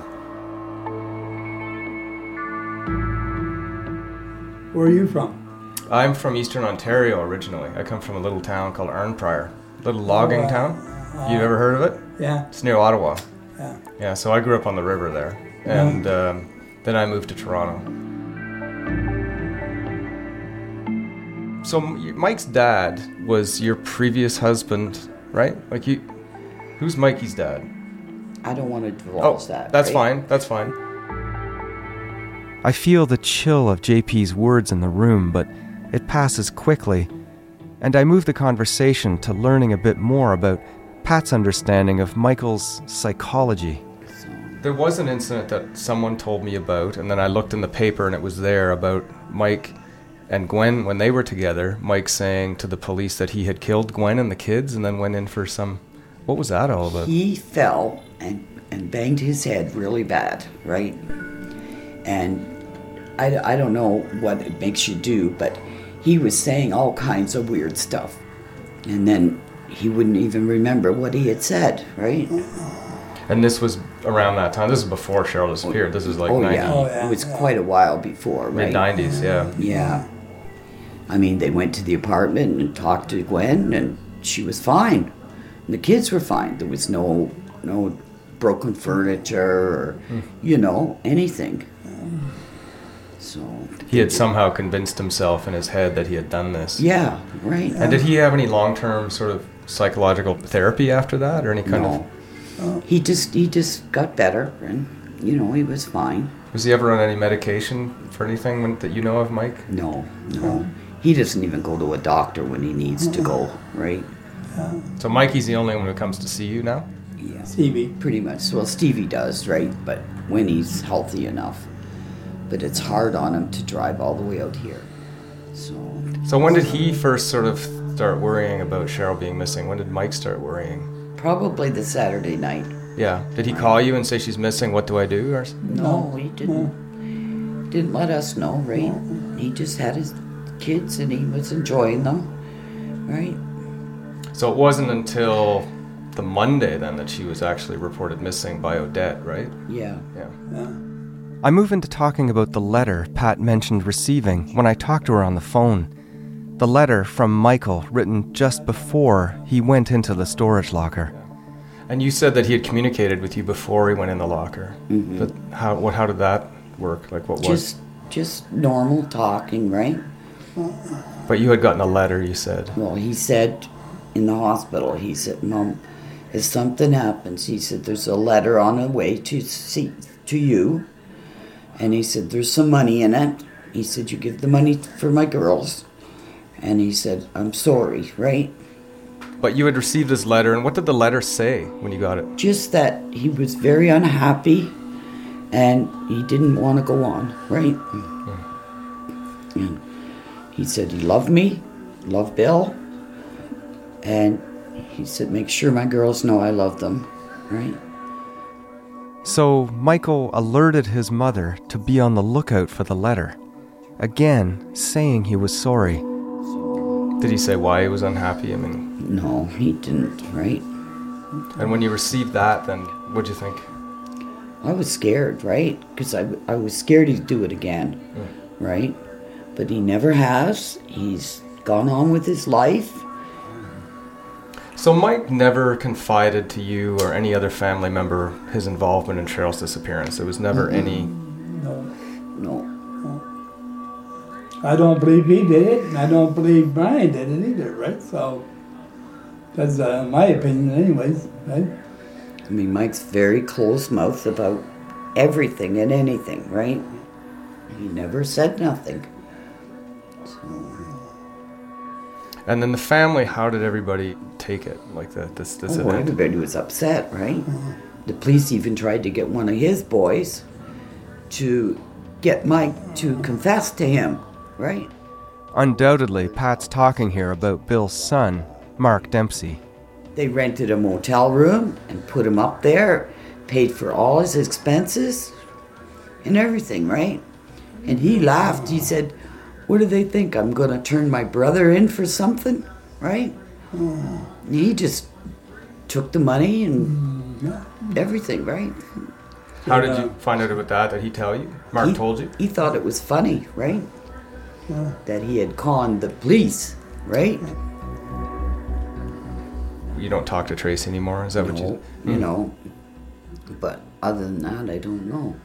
Where are you from? I'm from Eastern Ontario originally. I come from a little town called Arnprior. Little logging oh, uh, town. Uh, You've ever heard of it? Yeah. It's near Ottawa. Yeah. Yeah, so I grew up on the river there. And yeah. um, then I moved to Toronto. So Mike's dad was your previous husband, right? Like you, who's Mikey's dad? I don't want to divulge Oh, that. that's right? fine. That's fine. I feel the chill of J P's words in the room, but it passes quickly, and I move the conversation to learning a bit more about Pat's understanding of Michael's psychology. There was an incident that someone told me about, and then I looked in the paper and it was there about Mike and Gwen when they were together. Mike saying to the police that he had killed Gwen and the kids and then went in for some... What was that all about? He fell and, and banged his head really bad, right? And I, I don't know what it makes you do, but he was saying all kinds of weird stuff. And then he wouldn't even remember what he had said, right? And this was around that time. This is before Cheryl disappeared. This is like oh, ninety. Yeah. Oh, yeah. It was quite a while before, right? mid nineties, yeah. Yeah. I mean, they went to the apartment and talked to Gwen, and she was fine. And the kids were fine. There was no no broken furniture or, Hmm. you know, anything. So He had somehow convinced himself in his head that he had done this. Yeah, right. And did he have any long-term sort of psychological therapy after that, or any kind No. of... He just he just got better, and you know he was fine. Was he ever on any medication for anything when, that you know of, Mike? No, no. He doesn't even go to a doctor when he needs to go, right? So Mikey's the only one who comes to see you now? Yeah. Stevie. Pretty much. Well, Stevie does, right? But when he's healthy enough. But it's hard on him to drive all the way out here. So. So when did he first sort of start worrying about Cheryl being missing? When did Mike start worrying? Probably the Saturday night. Yeah. Did he call you and say she's missing? What do I do? Or... No, he didn't. Didn't let us know, right? He just had his kids and he was enjoying them, right? So it wasn't until the Monday then that she was actually reported missing by Odette, right? Yeah. Yeah. I move into talking about the letter Pat mentioned receiving when I talked to her on the phone. The letter from Michael written just before he went into the storage locker. And you said that he had communicated with you before he went in the locker. Mhm. But how what how did that work? Like what was? Just just normal talking, right? But you had gotten a letter, you said. Well, he said in the hospital, he said, Mom, if something happens, he said, there's a letter on the way to see to you. And he said, there's some money in it. He said, you give the money for my girls. And he said, I'm sorry, right? But you had received this letter, and what did the letter say when you got it? Just that he was very unhappy and he didn't want to go on, right? And he said he loved me, loved Bill, and he said, make sure my girls know I love them, right? So Michael alerted his mother to be on the lookout for the letter, again saying he was sorry. Did he say why he was unhappy? I mean, no, he didn't, right? And when you received that, then what'd you think? I was scared, right? Because I, I was scared he'd do it again, Mm. right? But he never has. He's gone on with his life. So Mike never confided to you or any other family member his involvement in Cheryl's disappearance. There was never Mm-mm. any... No. No. I don't believe he did it, and I don't believe Brian did it either, right? So, that's uh, my opinion anyways, right? I mean, Mike's very close-mouthed about everything and anything, right? He never said nothing. And then the family, how did everybody take it? Like the, this, this Oh, event? everybody was upset, right? The police even tried to get one of his boys to get Mike to confess to him, right? Undoubtedly, Pat's talking here about Bill's son, Mark Dempsey. They rented a motel room and put him up there, paid for all his expenses and everything, right? And he laughed. He said, what do they think? I'm going to turn my brother in for something, right? And he just took the money and everything, right? How did you find out about that? Did he tell you? Mark He- told you? He thought it was funny, right? That he had conned the police, right? You don't talk to Tracy anymore? Is that what you... You Hmm. know, but other than that, I don't know.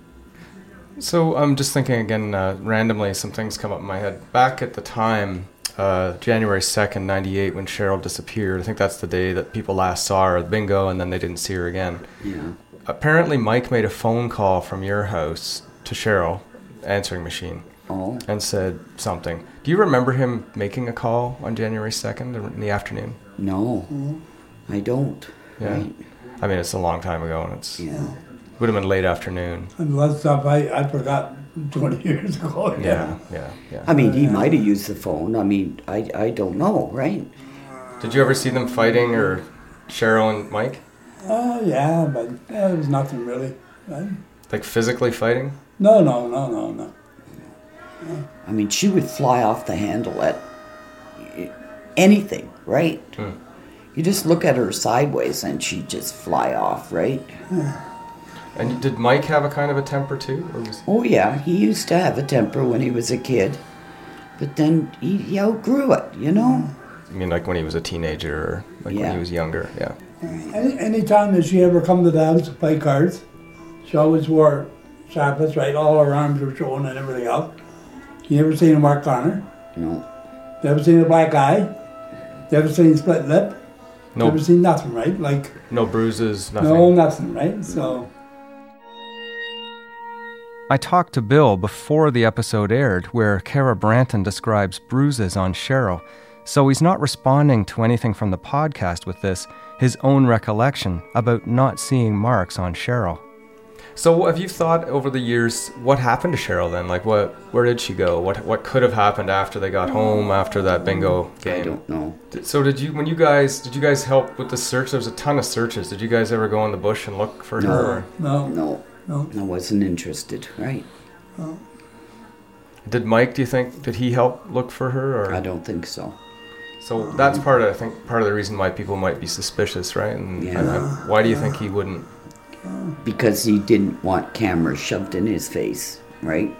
So I'm just thinking again, uh, randomly, some things come up in my head. Back at the time uh, January second, ninety-eight, when Cheryl disappeared. I think that's the day that people last saw her at bingo, and then they didn't see her again. Yeah. Apparently, Mike made a phone call from your house to Cheryl, answering machine, oh. and said something. Do you remember him making a call on January second in the afternoon? No, I don't. Yeah. Right. I mean, it's a long time ago, and it's yeah. would have been late afternoon. And lots of stuff I, I forgot twenty years ago. Yeah, yeah, yeah. I mean, he might have used the phone. I mean, I, I don't know, right? Did you ever see them fighting, or Cheryl and Mike? Oh, uh, yeah, but yeah, there was nothing really. Right? Like physically fighting? No, no, no, no, no. no. I mean, she would fly off the handle at anything, right? Hmm. You just look at her sideways and she'd just fly off, right? And did Mike have a kind of a temper too? Or was... Oh yeah, he used to have a temper when he was a kid. But then he, he outgrew it, you know? I mean, like when he was a teenager or like yeah. when he was younger, yeah. Any any time that she ever come to the house to play cards, she always wore sharpets, right? All her arms were showing and everything else. You never seen a mark on her. No. Never seen a black eye. Never seen a split lip. No. Never seen nothing, right? Like no bruises, nothing. No, nothing, right? So. I talked to Bill before the episode aired, where Kara Branton describes bruises on Cheryl. So he's not responding to anything from the podcast with this, his own recollection about not seeing marks on Cheryl. So have you thought over the years, what happened to Cheryl then? Like, what? Where did she go? What what could have happened after they got home, after that bingo game? I don't know. So did you, when you guys, did you guys help with the search? There was a ton of searches. Did you guys ever go in the bush and look for no, her? Or? No. No. No. I wasn't interested, right? No. Did Mike, do you think, did he help look for her? Or? I don't think so. So that's part of, I think, part of the reason why people might be suspicious, right? And, yeah. and, and why do you think he wouldn't? Because he didn't want cameras shoved in his face, right?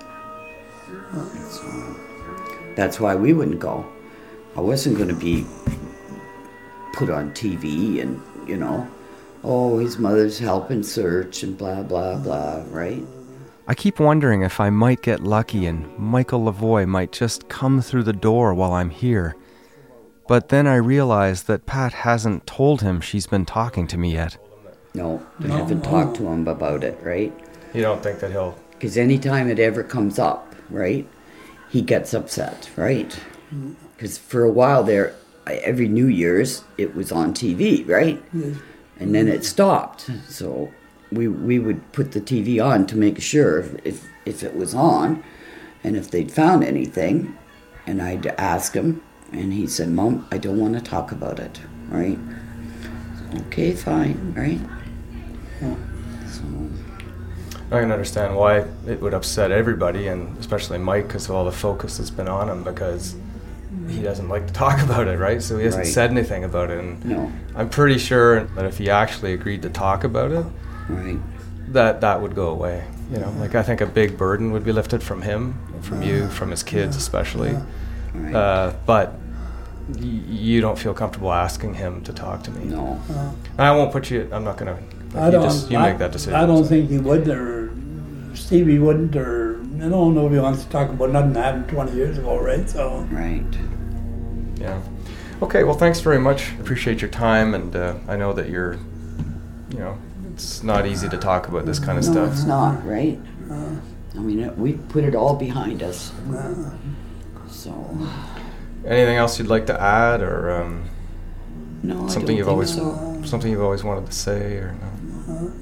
So that's why we wouldn't go. I wasn't going to be put on T V and, you know, oh, his mother's helping search and blah, blah, blah, right? I keep wondering if I might get lucky and Michael Lavoie might just come through the door while I'm here. But then I realize that Pat hasn't told him she's been talking to me yet. No, I No, haven't no. talked to him about it, right? You don't think that he'll... Because anytime it ever comes up, right, he gets upset, right? Because for a while there, every New Year's, it was on T V, right? Yes. And then it stopped. So we we would put the T V on to make sure if, if, if it was on and if they'd found anything. And I'd ask him, and he said, Mom, I don't want to talk about it, right? Okay, fine, right? So. I can understand why it would upset everybody, and especially Mike, because of all the focus that's been on him, because he doesn't like to talk about it, right? So he hasn't Right. said anything about it. And No. I'm pretty sure that if he actually agreed to talk about it, Right. that that would go away. You know, like I think a big burden would be lifted from him, from you, from his kids especially. Right. Uh, but y- you don't feel comfortable asking him to talk to me. No. Uh, I won't put you. I'm not gonna. I you don't. just you I, make that decision. I don't so. think he would, or Stevie wouldn't, or I don't know if he wants to talk about nothing that happened twenty years ago, right? So. Right. Yeah. Okay. Well, thanks very much. Appreciate your time, and uh, I know that you're. You know, it's not easy to talk about this kind of No, stuff. it's not, right? Uh, I mean, it, we put it all behind us. uh, So. Anything else you'd like to add, or um, No, I something don't you've think always so. something you've always wanted to say, or no?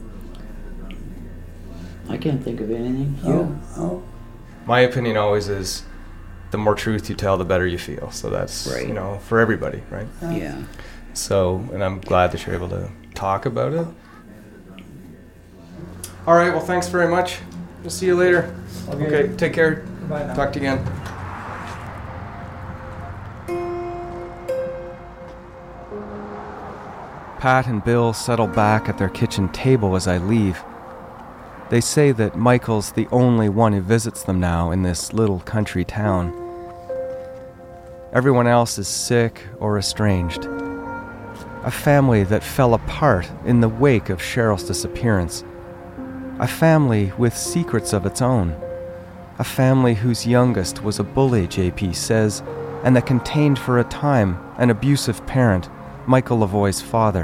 I can't think of anything. oh, You? oh. My opinion always is, the more truth you tell, the better you feel. So that's Right. you know for everybody, right? Yeah. So, and I'm glad that you're able to talk about it. All right. Well, thanks very much. We'll see you later. Okay. Okay. Take care. Bye now. Talk to you again. Pat and Bill settle back at their kitchen table as I leave. They say that Michael's the only one who visits them now in this little country town. Everyone else is sick or estranged. A family that fell apart in the wake of Cheryl's disappearance. A family with secrets of its own. A family whose youngest was a bully, J P says, and that contained for a time an abusive parent, Michael Lavoie's father.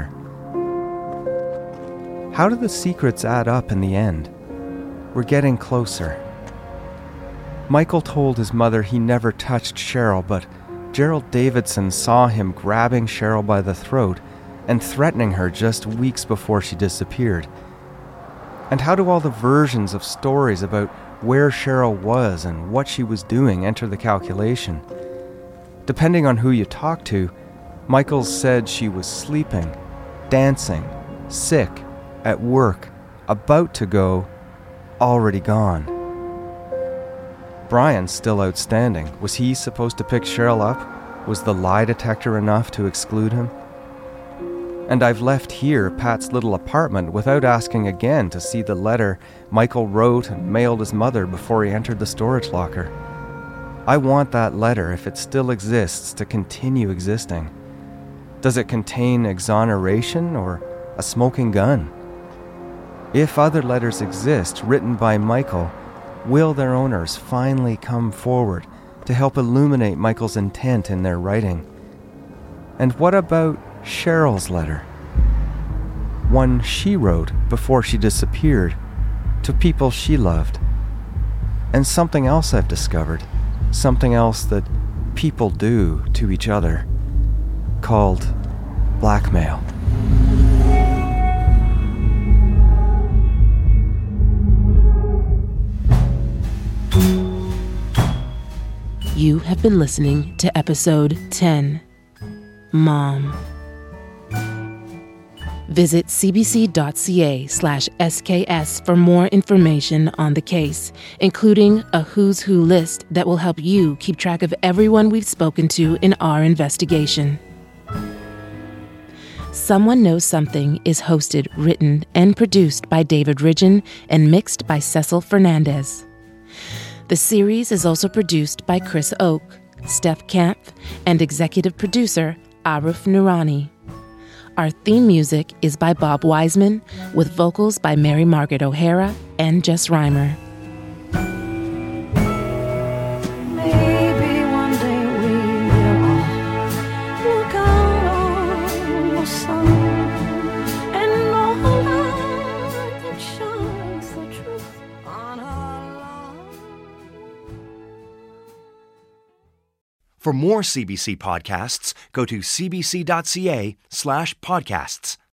How do the secrets add up in the end? We're getting closer. Michael told his mother he never touched Cheryl, but Gerald Davidson saw him grabbing Cheryl by the throat and threatening her just weeks before she disappeared. And how do all the versions of stories about where Cheryl was and what she was doing enter the calculation? Depending on who you talk to, Michael said she was sleeping, dancing, sick, at work, about to go, already gone. Brian's still outstanding. Was he supposed to pick Cheryl up? Was the lie detector enough to exclude him? And I've left here Pat's little apartment without asking again to see the letter Michael wrote and mailed his mother before he entered the storage locker. I want that letter, if it still exists, to continue existing. Does it contain exoneration or a smoking gun? If other letters exist written by Michael, will their owners finally come forward to help illuminate Michael's intent in their writing? And what about Cheryl's letter? One she wrote before she disappeared to people she loved. And something else I've discovered, something else that people do to each other, called blackmail. You have been listening to episode ten, Mom. Visit cbc.ca slash SKS for more information on the case, including a who's who list that will help you keep track of everyone we've spoken to in our investigation. Someone Knows Something is hosted, written, and produced by David Ridgen and mixed by Cecil Fernandez. The series is also produced by Chris Oak, Steph Kampf, and executive producer Arif Noorani. Our theme music is by Bob Wiseman, with vocals by Mary Margaret O'Hara and Jess Reimer. Maybe one day we will all look out on the sun and know a light that shines the truth on our love. For more C B C podcasts, go to cbc.ca slash podcasts.